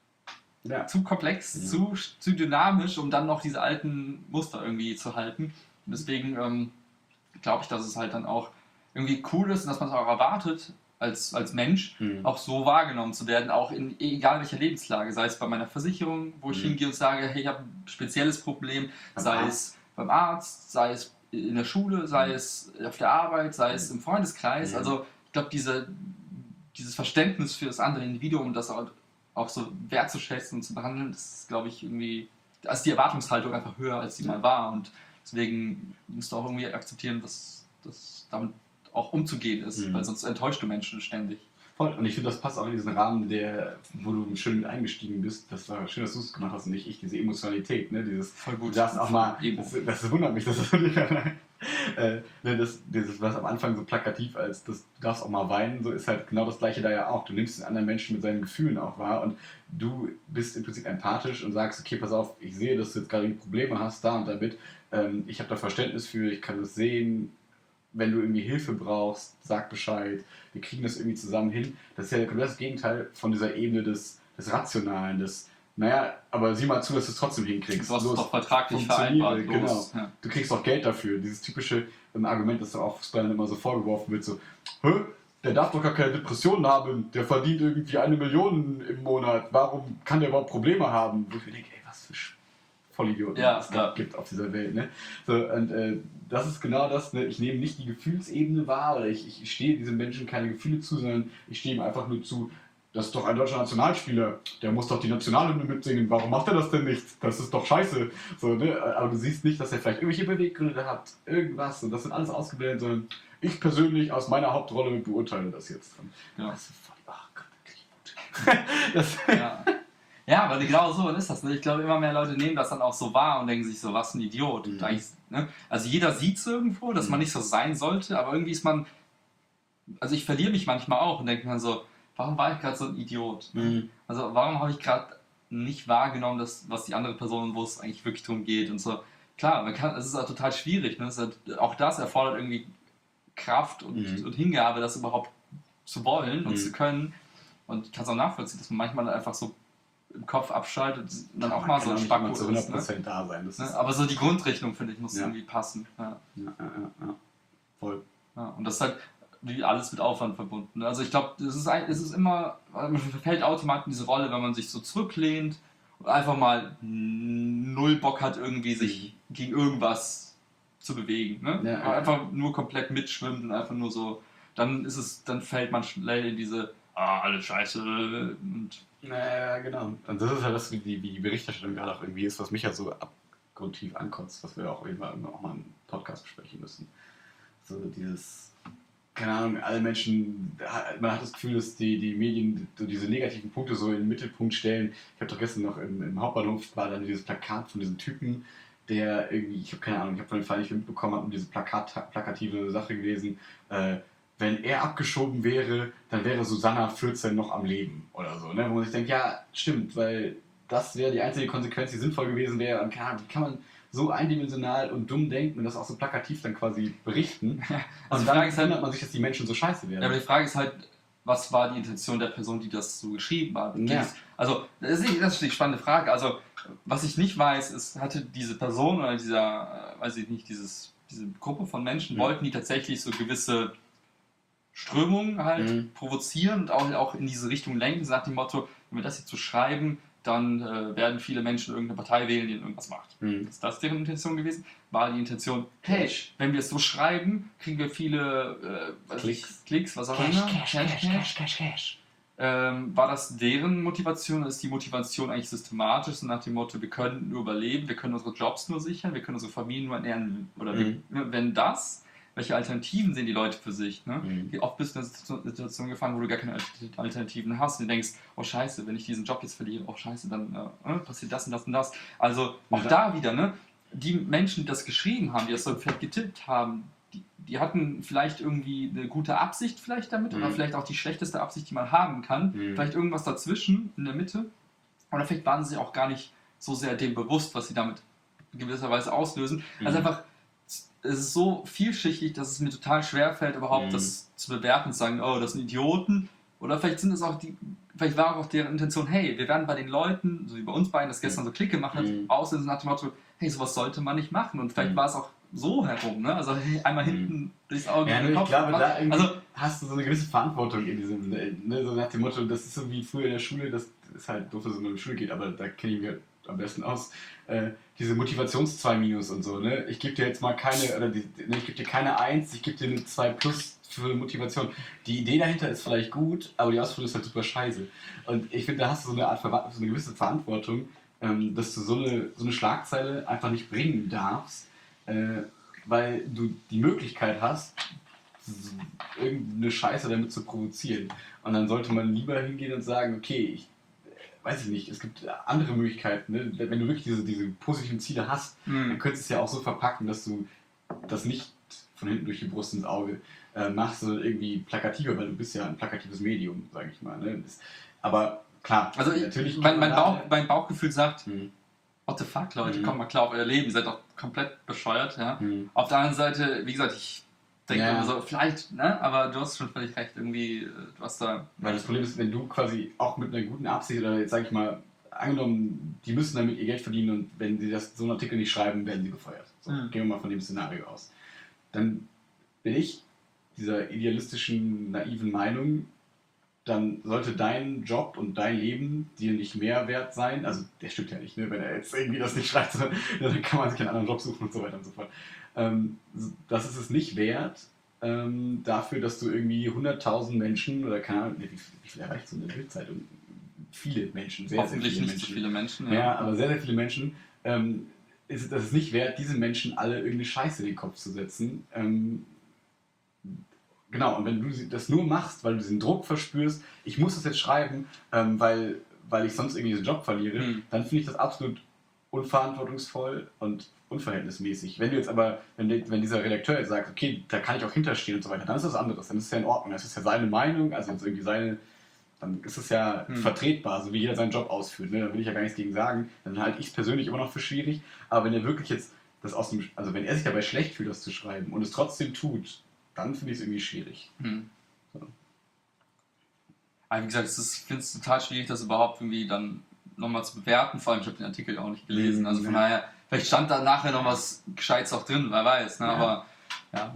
C: Ja.
B: Zu komplex,
C: Ja.
B: zu, zu dynamisch, um dann noch diese alten Muster irgendwie zu halten. Und deswegen ähm, glaube ich, dass es halt dann auch irgendwie cool ist und dass man es auch erwartet, als, als Mensch
C: Mhm.
B: auch so wahrgenommen zu werden, auch in egal welcher Lebenslage, sei es bei meiner Versicherung, wo ich
C: Mhm.
B: hingehe und sage, hey, ich habe ein spezielles Problem,
C: Beim
B: sei
C: Arzt.
B: es beim Arzt, sei es in der Schule, sei es auf der Arbeit, sei es im Freundeskreis.
C: Mhm.
B: Also ich glaube, diese, dieses Verständnis für das andere Individuum und das auch, auch so wertzuschätzen und zu behandeln, das ist, glaube ich, irgendwie, da ist die Erwartungshaltung einfach höher, als sie
C: Ja.
B: mal war. Und deswegen musst du auch irgendwie akzeptieren, dass das damit auch umzugehen ist,
C: Mhm.
B: weil sonst enttäuscht du Menschen ständig.
C: Voll. Und ich finde, das passt auch in diesen Rahmen, der, wo du schön mit eingestiegen bist. Das war schön, dass du es gemacht hast und nicht ich, diese Emotionalität. Ne? Dieses,
B: Voll gut.
C: Du darfst auch mal,
B: Emo.
C: das, das wundert mich, dass das nicht äh, ne, das, dieses, was am Anfang so plakativ als das, du darfst auch mal weinen, so ist halt genau das Gleiche da ja auch. Du nimmst den anderen Menschen mit seinen Gefühlen auch wahr und du bist im Prinzip empathisch und sagst, okay, pass auf, ich sehe, dass du jetzt gerade Probleme hast da und damit. Ähm, ich habe da Verständnis für, ich kann das sehen. Wenn du irgendwie Hilfe brauchst, sag Bescheid. Wir kriegen das irgendwie zusammen hin. Das ist ja genau das Gegenteil von dieser Ebene des, des Rationalen, des, naja, aber sieh mal zu, dass du es trotzdem hinkriegst.
B: Du hast es
C: Los,
B: doch vertraglich
C: funktioniere,
B: vereinbart.
C: genau.
B: Los. Ja.
C: Du kriegst auch Geld dafür. Dieses typische ähm, Argument, das auch Fußballern immer so vorgeworfen wird, so, hä? Der darf doch gar keine Depressionen haben, der verdient irgendwie eine Million im Monat. Warum kann der überhaupt Probleme haben? Wo ich mir denke, ey, was für Sch- Vollidioten
B: Ja,
C: es
B: ja.
C: gibt auf dieser Welt. Ne? So, und äh, das ist genau das, ne? Ich nehme nicht die Gefühlsebene wahr oder ich, ich, ich stehe diesem Menschen keine Gefühle zu, sondern ich stehe ihm einfach nur zu, das ist doch ein deutscher Nationalspieler, der muss doch die Nationalhymne mitsingen, warum macht er das denn nicht? Das ist doch scheiße. So, ne? Aber du siehst nicht, dass er vielleicht irgendwelche Beweggründe hat, irgendwas, und das sind alles ausgeblendet, sondern ich persönlich aus meiner Hauptrolle beurteile das jetzt.
B: Ja.
C: Das ist voll, ach Gott, wirklich gut. das,
B: Ja. Ja, aber genau so ist das. Ne? Ich glaube, immer mehr Leute nehmen das dann auch so wahr und denken sich so, was ein Idiot.
C: Mhm.
B: Und eigentlich, ne? Also jeder sieht es irgendwo, dass man
C: Mhm.
B: nicht so sein sollte, aber irgendwie ist man, also ich verliere mich manchmal auch und denke mir so, warum war ich gerade so ein Idiot?
C: Mhm.
B: Also warum habe ich gerade nicht wahrgenommen, dass, was die andere Person, wo es eigentlich wirklich darum geht und so. Klar, man kann, es ist auch total schwierig. Ne? Es ist halt, auch das erfordert irgendwie Kraft und,
C: Mhm.
B: und Hingabe, das überhaupt zu wollen und
C: Mhm.
B: zu können. Und ich kann es auch nachvollziehen, dass man manchmal einfach so im Kopf abschaltet und dann auch
C: Man
B: mal
C: kann
B: so ein
C: nicht
B: Spacko
C: immer zu
B: ist.
C: hundert
B: Ne?
C: Prozent da sein. Das
B: Ne?
C: ist,
B: Aber so die Grundrichtung, finde ich, muss
C: Ja.
B: irgendwie passen. Ja.
C: ja, ja, ja, ja. Voll.
B: Ja, und das ist halt wie alles mit Aufwand verbunden. Also ich glaube, es ist, ein- es ist immer, man verfällt automatisch in diese Rolle, wenn man sich so zurücklehnt und einfach mal null Bock hat, irgendwie sich gegen irgendwas zu bewegen. Ne?
C: Ja, ja.
B: Einfach nur komplett mitschwimmt und einfach nur so, dann ist es, dann fällt man schnell in diese, ah, alles scheiße und
C: Naja, genau. Und das ist halt das, wie die, wie die Berichterstattung gerade auch irgendwie ist, was mich halt so abgrundtief ankotzt, was wir auch irgendwann auch mal im Podcast besprechen müssen. So dieses, keine Ahnung, alle Menschen, man hat das Gefühl, dass die, die Medien so diese negativen Punkte so in den Mittelpunkt stellen. Ich habe doch gestern noch im, im Hauptbahnhof war dann dieses Plakat von diesem Typen, der irgendwie, ich habe keine Ahnung, ich habe von dem Fall nicht mitbekommen, habe nur diese Plakat, plakative Sache gelesen, äh, wenn er abgeschoben wäre, dann wäre Susanna vierzehn noch am Leben oder so. Ne? Wo man sich denkt, ja, stimmt, weil das wäre die einzige Konsequenz, die sinnvoll gewesen wäre. Und keine Ahnung, wie kann man so eindimensional und dumm denken und das auch so plakativ dann quasi berichten?
B: also
C: Und
B: die
C: dann
B: Frage ist halt,
C: wundert man sich, dass die Menschen so scheiße werden.
B: ja, aber die Frage ist halt, was war die Intention der Person, die das so geschrieben hat?
C: Ja.
B: Also, das ist, die, das ist die spannende Frage. Also, was ich nicht weiß, ist, hatte diese Person oder dieser, äh, weiß ich nicht, dieses, diese Gruppe von Menschen,
C: Mhm.
B: wollten die tatsächlich so gewisse Strömungen halt
C: Mhm.
B: provozieren und auch, auch in diese Richtung lenken, so nach dem Motto, wenn wir das jetzt so schreiben, dann äh, werden viele Menschen irgendeine Partei wählen, die irgendwas macht.
C: Mhm.
B: Ist das deren Intention gewesen? War die Intention, hey, wenn wir es so schreiben, kriegen wir viele äh, weiß ich,
C: Klicks.
B: Klicks, was auch
C: Cash,
B: immer.
C: Cash, Cash, Cash, Cash, Cash.
B: Ähm, war das deren Motivation? Ist die Motivation eigentlich systematisch, so nach dem Motto, wir können nur überleben, wir können unsere Jobs nur sichern, wir können unsere Familien nur ernähren? Oder
C: Mhm.
B: wir, wenn das, welche Alternativen sehen die Leute für sich? Ne?
C: Mhm.
B: Wie oft bist du in einer Situ- Situation gefangen, wo du gar keine Alter- Alternativen hast und du denkst, oh scheiße, wenn ich diesen Job jetzt verliere, oh scheiße, dann äh, äh, passiert das und das und das. Also auch
C: Ja.
B: da wieder, ne? die Menschen, die das geschrieben haben, die das so vielleicht getippt haben, die, die hatten vielleicht irgendwie eine gute Absicht vielleicht damit
C: Mhm.
B: oder vielleicht auch die schlechteste Absicht, die man haben kann.
C: Mhm.
B: Vielleicht irgendwas dazwischen, in der Mitte. Oder vielleicht waren sie auch gar nicht so sehr dem bewusst, was sie damit in gewisser Weise auslösen.
C: Mhm.
B: Also einfach, es ist so vielschichtig, dass es mir total schwer fällt, überhaupt
C: Mhm.
B: das zu bewerten und zu sagen, oh, das sind Idioten. Oder vielleicht sind es auch die, vielleicht war auch deren Intention, hey, wir werden bei den Leuten, so wie bei uns beiden, das gestern so Klick gemacht hat,
C: Mhm.
B: auslösen nach dem Motto, hey, sowas sollte man nicht machen. Und vielleicht
C: Mhm.
B: war es auch so herum, ne? Also hey, einmal hinten durchs Auge.
C: Ja,
B: in
C: nur
B: den
C: ich
B: Kopf
C: glaube,
B: gemacht.
C: da irgendwie
B: also,
C: hast du so eine gewisse Verantwortung in diesem, ne, so nach dem Motto, das ist so wie früher in der Schule, das ist halt doof, dass es nur in die Schule geht, aber da kenne ich mich halt am besten aus, äh, diese Motivations zwei Minus und so, ne, ich gebe dir jetzt mal keine, oder die, ne, ich gebe dir keine eins, ich gebe dir eine zwei Plus für Motivation. Die Idee dahinter ist vielleicht gut, aber die Ausführung ist halt super scheiße. Und ich finde, da hast du so eine Art, Ver- so eine gewisse Verantwortung, ähm, dass du so eine, so eine Schlagzeile einfach nicht bringen darfst, äh, weil du die Möglichkeit hast, irgendeine Scheiße damit zu provozieren. Und dann sollte man lieber hingehen und sagen, okay, ich weiß ich nicht, es gibt andere Möglichkeiten. Ne? Wenn du wirklich diese, diese positiven Ziele hast, dann
B: mh,
C: könntest du es ja auch so verpacken, dass du das nicht von hinten durch die Brust ins Auge äh, machst, sondern irgendwie plakativer, weil du bist ja ein plakatives Medium, sage ich mal. Ne? Das, aber klar,
B: also ich,
C: natürlich
B: mein,
C: kann
B: mein,
C: man da-
B: Bauch, mein Bauchgefühl sagt,
C: Hm,
B: what the fuck, Leute,
C: Mhm.
B: kommt mal klar auf euer Leben, ihr seid doch komplett bescheuert, ja.
C: hm.
B: Auf der anderen Seite, wie gesagt, ich denke
C: Ja.
B: immer so, vielleicht, ne, aber du hast schon völlig recht, irgendwie, äh, du hast da...
C: Weil das Problem ist, wenn du quasi auch mit einer guten Absicht oder jetzt sag ich mal, angenommen, die müssen damit ihr Geld verdienen und wenn sie das so einen Artikel nicht schreiben, werden sie gefeuert. So,
B: Mhm.
C: gehen wir mal von dem Szenario aus. Dann bin ich dieser idealistischen, naiven Meinung, dann sollte dein Job und dein Leben dir nicht mehr wert sein. Also der stimmt ja nicht, ne? Wenn er jetzt irgendwie das nicht schreibt, sondern dann kann man sich einen anderen Job suchen und so weiter und so fort. Ähm, das ist es nicht wert, ähm, dafür, dass du irgendwie hunderttausend Menschen oder keine Ahnung, wie, wie viel erreicht so eine Bildzeitung? Viele Menschen, sehr,
B: Hoffentlich
C: sehr viele
B: nicht
C: Menschen.
B: so viele Menschen.
C: Ja, aber sehr, sehr viele Menschen. Ähm, ist das ist nicht wert, diesen Menschen alle irgendeine Scheiße in den Kopf zu setzen. Ähm, genau, und wenn du das nur machst, weil du diesen Druck verspürst, ich muss das jetzt schreiben, ähm, weil, weil ich sonst irgendwie den Job verliere,
B: Hm.
C: dann finde ich das absolut unverantwortungsvoll und unverhältnismäßig. Wenn du jetzt aber, wenn, die- wenn dieser Redakteur jetzt sagt, okay, da kann ich auch hinterstehen und so weiter, dann ist das anderes, dann ist es ja in Ordnung, das ist ja seine Meinung, also jetzt irgendwie seine, dann ist es ja
B: Hm.
C: vertretbar, so wie jeder seinen Job ausführt, ne? Da will ich ja gar nichts gegen sagen, dann halte ich es persönlich immer noch für schwierig, aber wenn er wirklich jetzt das aus dem, also wenn er sich dabei schlecht fühlt, das zu schreiben und es trotzdem tut, dann finde ich es irgendwie schwierig.
B: Hm.
C: So.
B: Aber wie gesagt, es ist- ich finde es total schwierig, das überhaupt irgendwie dann nochmal zu bewerten. Vor allem, ich habe den Artikel auch nicht gelesen. Also von
C: Nee.
B: daher, vielleicht stand da nachher noch was Gescheites auch drin, wer weiß. Ne?
C: Ja.
B: Aber ja.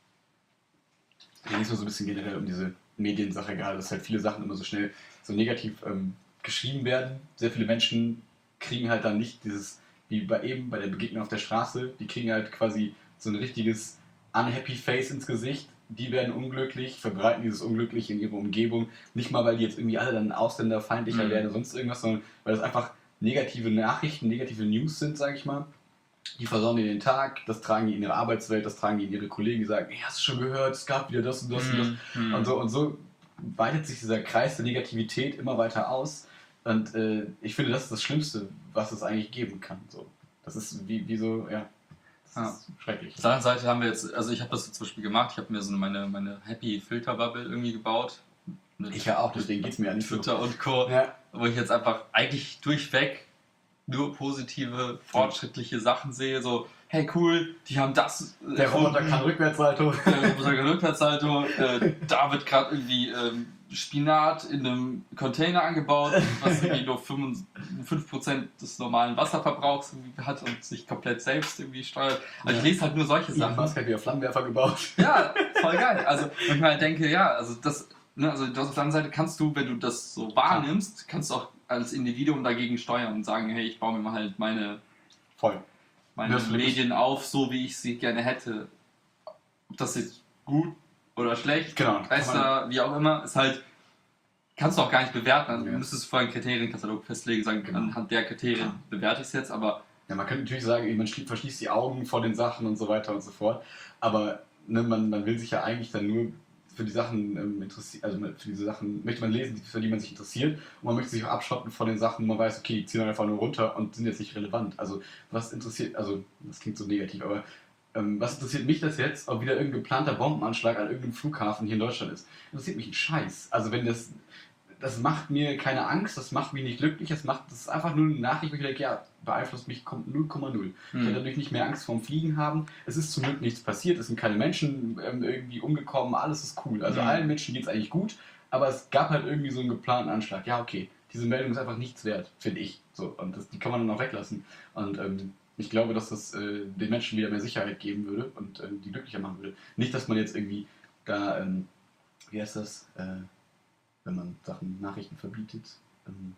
C: Mir ging es nur so ein bisschen generell um diese Mediensache, egal, dass halt viele Sachen immer so schnell so negativ ähm, geschrieben werden. Sehr viele Menschen kriegen halt dann nicht dieses, wie bei eben bei der Begegnung auf der Straße, die kriegen halt quasi so ein richtiges unhappy Face ins Gesicht. Die werden unglücklich, verbreiten dieses Unglücklich in ihre Umgebung. Nicht mal, weil die jetzt irgendwie alle dann ausländerfeindlicher
B: Mhm.
C: werden oder sonst irgendwas, sondern weil das einfach negative Nachrichten, negative News sind, sage ich mal. Die versauen dir den Tag, das tragen die in ihre Arbeitswelt, das tragen die in ihre Kollegen, die sagen, hey, hast du schon gehört, es gab wieder das und das und das.
B: Hm.
C: Und so, und so weitet sich dieser Kreis der Negativität immer weiter aus. Und äh, ich finde, das ist das Schlimmste, was es eigentlich geben kann. So. Das ist wie, wie so, ja, das
B: Ja.
C: ist schrecklich.
B: Auf der anderen Seite haben wir jetzt, also ich habe das jetzt zum Beispiel gemacht, ich habe mir so meine, meine Happy Filter Bubble irgendwie gebaut. Mit
C: Ich ja auch, deswegen geht es mir ja nicht so.
B: Twitter und Co.
C: Ja,
B: Wo ich jetzt einfach eigentlich durchweg nur positive, fortschrittliche Sachen sehe. So, hey cool, die haben das.
C: der
B: erfunden.
C: Roboter kann Rückwärtssalto.
B: Der Roboter kann Rückwärtssalto. Äh, da wird gerade irgendwie ähm, Spinat in einem Container angebaut, was irgendwie nur fünf Prozent des normalen Wasserverbrauchs irgendwie hat und sich komplett selbst irgendwie steuert. Also
C: Ja.
B: ich lese halt nur solche
C: Elon
B: Sachen.
C: Musk hat wieder Flammenwerfer gebaut.
B: Ja, voll geil. Also, und ich halt denke, ja, also das, ne, also du hast auf der anderen Seite kannst du, wenn du das so wahrnimmst, kannst du auch als Individuum dagegen steuern und sagen, hey, ich baue mir mal halt meine,
C: Voll.
B: meine
C: Das will ich-
B: Medien auf, so wie ich sie gerne hätte. Ob das jetzt gut oder schlecht,
C: Genau.
B: besser, wie auch immer, ist halt, kannst du auch gar nicht bewerten. Also
C: Ja.
B: du müsstest vorher einen Kriterienkatalog festlegen, sagen,
C: Genau.
B: anhand der Kriterien
C: Ja.
B: bewerte ich es jetzt, aber
C: Ja, man könnte natürlich sagen, man schlie- verschließt die Augen vor den Sachen und so weiter und so fort. Aber ne, man, man will sich ja eigentlich dann nur für die Sachen ähm, interessiert, also für diese Sachen möchte man lesen, für die man sich interessiert und man möchte sich auch abschotten von den Sachen, wo man weiß, okay, die ziehen einfach nur runter und sind jetzt nicht relevant. Also was interessiert, also das klingt so negativ, aber ähm, was interessiert mich das jetzt, ob wieder irgendein geplanter Bombenanschlag an irgendeinem Flughafen hier in Deutschland ist? Interessiert mich ein Scheiß. Also wenn das, das macht mir keine Angst, das macht mich nicht glücklich, das macht, das ist einfach nur eine Nachricht, wo ich denke, ja, beeinflusst mich null Komma null. Ich werde dadurch nicht mehr Angst vorm Fliegen haben. Es ist zum Glück nichts passiert, es sind keine Menschen ähm, irgendwie umgekommen, alles ist cool. Also
B: Mhm.
C: allen Menschen geht es eigentlich gut, aber es gab halt irgendwie so einen geplanten Anschlag. Ja, okay, diese Meldung ist einfach nichts wert, finde ich. So, und das, die kann man dann auch weglassen. Und ähm, ich glaube, dass das äh, den Menschen wieder mehr Sicherheit geben würde und ähm, die glücklicher machen würde. Nicht, dass man jetzt irgendwie da, ähm, wie heißt das, äh, wenn man Sachen, Nachrichten verbietet, ähm,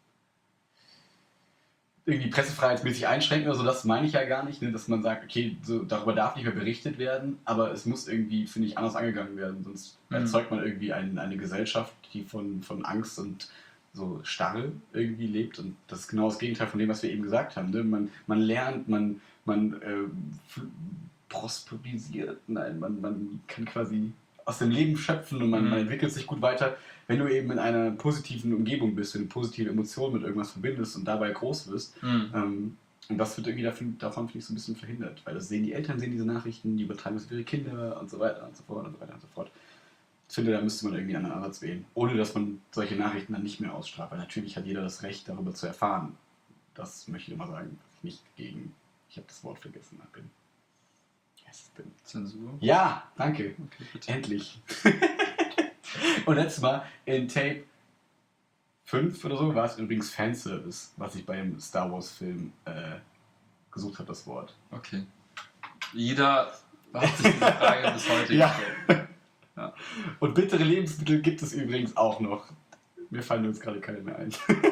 C: irgendwie pressefreiheitsmäßig einschränken oder so, das meine ich ja gar nicht, ne? Dass man sagt, okay, so, darüber darf nicht mehr berichtet werden, aber es muss irgendwie, finde ich, anders angegangen werden, sonst
B: Mhm.
C: erzeugt man irgendwie ein, eine Gesellschaft, die von, von Angst und so Starre irgendwie lebt und das ist genau das Gegenteil von dem, was wir eben gesagt haben. Ne? Man, man lernt, man, man äh, prosperisiert, nein, man, man kann quasi aus dem Leben schöpfen und man,
B: Mhm.
C: man entwickelt sich gut weiter, wenn du eben in einer positiven Umgebung bist, wenn du positive Emotionen mit irgendwas verbindest und dabei groß wirst.
B: Mhm.
C: Ähm, und das wird irgendwie davon, davon finde ich, so ein bisschen verhindert, weil das sehen die Eltern, sehen diese Nachrichten, die übertragen das für ihre Kinder und so weiter und so fort und so weiter und so fort. Ich finde, da müsste man irgendwie einen anderen Ansatz wählen, ohne dass man solche Nachrichten dann nicht mehr ausstrahlt, weil natürlich hat jeder das Recht, darüber zu erfahren. Das möchte ich immer sagen, dass ich nicht gegen, ich habe das Wort vergessen, bin. Yes, bin.
B: Zensur?
C: Ja, danke.
B: Okay, bitte.
C: Endlich. Und letztes Mal in Tape fünf oder so war es übrigens Fanservice, was ich beim Star Wars Film äh, gesucht habe, das Wort.
B: Okay. Jeder hat sich diese Frage bis heute
C: Ja.
B: gestellt. Ja.
C: Und bittere Lebensmittel gibt es übrigens auch noch. Mir fallen uns gerade keine mehr ein.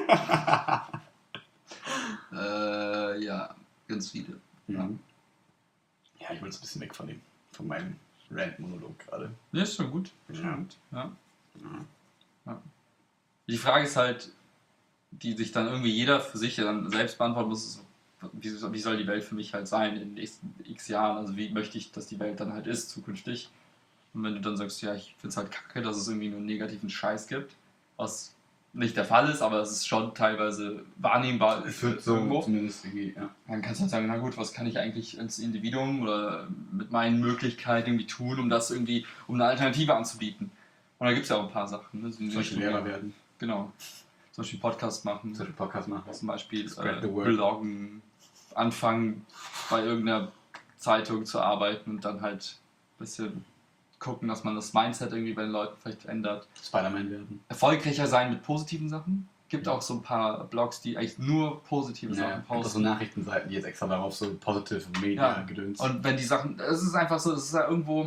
B: Äh, ja, ganz viele.
C: Ja, ja ich will es ein bisschen weg von dem, von meinem Rant-Monolog gerade.
B: Ja, ist schon gut. Ist schon
C: Ja.
B: gut. Ja.
C: Ja.
B: Ja. Die Frage ist halt, die sich dann irgendwie jeder für sich dann selbst beantworten muss, ist, wie, wie soll die Welt für mich halt sein in den nächsten x Jahren? Also wie möchte ich, dass die Welt dann halt ist zukünftig? Und wenn du dann sagst, ja, ich finde es halt kacke, dass es irgendwie nur einen negativen Scheiß gibt, was nicht der Fall ist, aber es ist schon teilweise wahrnehmbar.
C: Es wird so
B: irgendwo.
C: zumindest irgendwie, ja.
B: Dann kannst du halt sagen, na gut, was kann ich eigentlich als Individuum oder mit meinen Möglichkeiten irgendwie tun, um das irgendwie, um eine Alternative anzubieten. Und da gibt es ja auch ein paar Sachen. Ne? So in die
C: Zum Beispiel
B: Richtung,
C: Lehrer werden,
B: Genau. Zum Beispiel Podcast machen,
C: zum Beispiel Podcast machen.
B: zum Beispiel
C: Spread
B: äh,
C: the word.
B: bloggen, anfangen bei irgendeiner Zeitung zu arbeiten und dann halt ein bisschen gucken, dass man das Mindset irgendwie bei den Leuten vielleicht ändert.
C: Spider-Man werden.
B: Erfolgreicher sein mit positiven Sachen. Gibt auch so ein paar Blogs, die eigentlich nur positive
C: Ja,
B: Sachen
C: gibt auch so
B: posten.
C: Nachrichtenseiten, die jetzt extra darauf so positive Media
B: Ja.
C: gedöns.
B: Und wenn die Sachen, es ist einfach so, es ist ja irgendwo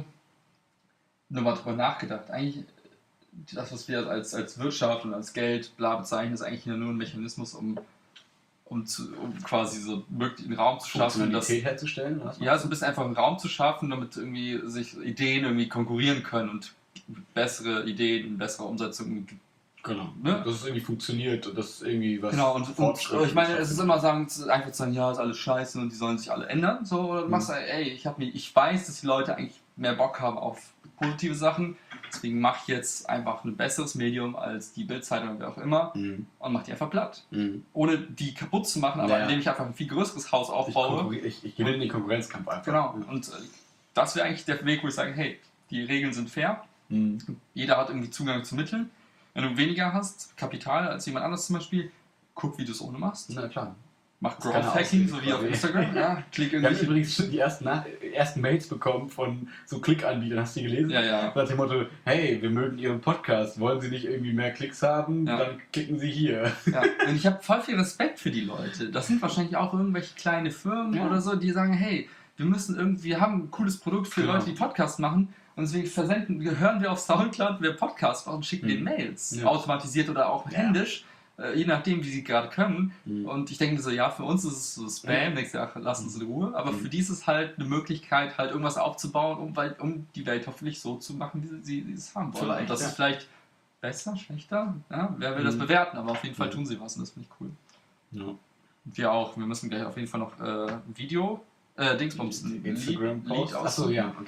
B: nur mal drüber nachgedacht. Eigentlich, das, was wir als, als Wirtschaft und als Geld bla bezeichnen, ist eigentlich nur ein Mechanismus, um, um, zu, um quasi so möglich einen Raum zu schaffen, dass,
C: Funktionalität herzustellen, oder?
B: ja, so ein bisschen einfach einen Raum zu schaffen, damit irgendwie sich Ideen irgendwie konkurrieren können und bessere Ideen und bessere Umsetzungen.
C: Genau.
B: Ne?
C: Dass es irgendwie funktioniert und dass es irgendwie was.
B: Genau, und, und
C: Fortschritt
B: ich meine,
C: schafft.
B: es ist immer sagen, einfach zu sagen, ja, ist alles scheiße und die sollen sich alle ändern. So, oder du machst, ey, ich, hab mir, ich weiß, dass die Leute eigentlich mehr Bock haben auf positive Sachen, deswegen mache ich jetzt einfach ein besseres Medium als die Bildzeitung oder wer auch immer
C: Mhm.
B: und mach die einfach platt.
C: Mhm.
B: Ohne die kaputt zu machen, aber
C: Ja, ja.
B: indem ich einfach ein viel größeres Haus
C: Ich,
B: aufbaue.
C: konkurri- ich, ich gewinne den Konkurrenzkampf einfach.
B: Genau, und äh, das wäre eigentlich der Weg, wo ich sage, hey, die Regeln sind fair,
C: Mhm.
B: jeder hat irgendwie Zugang zu Mitteln. Wenn du weniger hast, Kapital als jemand anderes zum Beispiel, guck, wie du es ohne machst.
C: Na klar.
B: Mach
C: Das ist keine
B: Growth Hacking,
C: Ausrede
B: so wie auf
C: quasi.
B: Instagram. Ja, klick
C: Wir haben
B: irgendwie.
C: übrigens schon die ersten, Nach ersten Mails bekommen von so Klickanbietern. Hast du die gelesen?
B: Ja, ja.
C: Nach dem Motto, hey, wir mögen Ihren Podcast. Wollen Sie nicht irgendwie mehr Klicks haben?
B: Ja.
C: Dann klicken Sie hier.
B: Ja. Und ich habe voll viel Respekt für die Leute. Das sind wahrscheinlich auch irgendwelche kleine Firmen
C: Ja.
B: oder so, die sagen, hey, wir müssen irgendwie, wir haben ein cooles Produkt für
C: Genau.
B: Leute, die Podcasts machen. Und deswegen versenden, hören wir auf Soundcloud, wer Podcasts machen und schicken
C: Mhm.
B: denen Mails.
C: Ja.
B: Automatisiert oder auch
C: Ja.
B: händisch. äh, je nachdem, wie sie gerade können.
C: Mhm.
B: Und ich denke so, ja, für uns ist es so Spam, denkst du, ach, lass uns in Ruhe. Aber
C: Mhm.
B: für die ist es halt eine Möglichkeit, halt irgendwas aufzubauen, um, weil- um die Welt hoffentlich so zu machen, wie sie, sie es haben wollen.
C: Vielleicht,
B: Und das
C: ja.
B: ist vielleicht besser, schlechter, ja, wer will das
C: Mhm.
B: bewerten, aber auf jeden Fall
C: Mhm.
B: tun sie was und das finde ich cool.
C: Ja.
B: Und wir auch, wir müssen gleich auf jeden Fall noch äh, Video, äh, Dingsbums, ein Lied,
C: Instagram-Post.
B: Lied
C: Achso,
B: aussuchen.
C: ja, okay.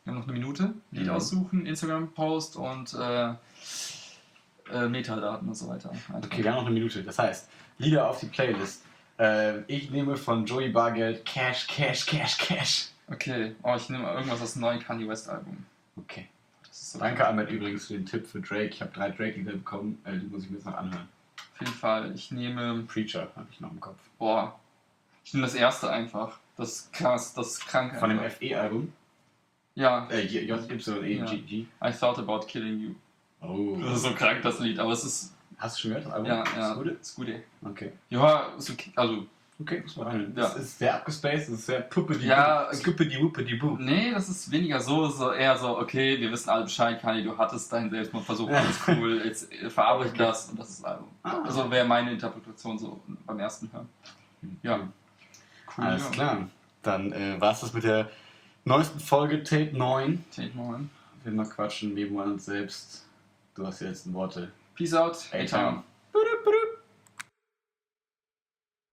B: Wir haben noch eine Minute. Lied
C: Mhm.
B: aussuchen, Instagram-Post und äh, äh, Metadaten und so weiter.
C: Okay, wir haben noch eine Minute. Das heißt, Lieder auf die Playlist. Äh, ich nehme von Joey Bargeld Cash, Cash, Cash, Cash.
B: Okay, oh, ich nehme irgendwas aus dem neuen Kanye West Album.
C: Okay.
B: Das ist so
C: Danke, Ahmed, übrigens für den Tipp für Drake. Ich habe drei Drake-Lieder bekommen. Äh, die muss ich mir jetzt noch anhören.
B: Auf jeden Fall. Ich nehme,
C: Preacher habe ich noch im Kopf.
B: boah, ich nehme das erste einfach. Das ist krass, das ist krank.
C: Von dem
B: einfach.
C: F E-Album.
B: Ja,
C: Äh, J Y E G G.
B: I Thought About Killing You.
C: Oh.
B: Das ist so krank, das Lied, aber es ist,
C: Hast du schon gehört, das Album?
B: ja,
C: Ist
B: ja,
C: gut?
B: ist gut, ey.
C: Okay.
B: Ja, ist okay, also,
C: Okay, muss mal rein.
B: Ja.
C: Das ist sehr abgespaced, das ist sehr puppedi
B: Ja,
C: skippedi wuppedi boo.
B: nee, das ist weniger so, so eher so, okay, wir wissen alle Bescheid, Kanye, du hattest deinen Selbstmordversuch, alles cool, jetzt äh, verarbeite
C: Okay.
B: das und das ist das Album.
C: Ah.
B: Also wäre meine Interpretation so beim ersten Hören. Ja, cool.
C: Alles
B: ja.
C: klar. Dann äh, war es das mit der neuesten Folge, Tape neun.
B: Take neun.
C: Wir mal quatschen, wir wollen uns selbst. Du hast die letzten Worte.
B: Peace out,
C: A-Town.
B: A-Town.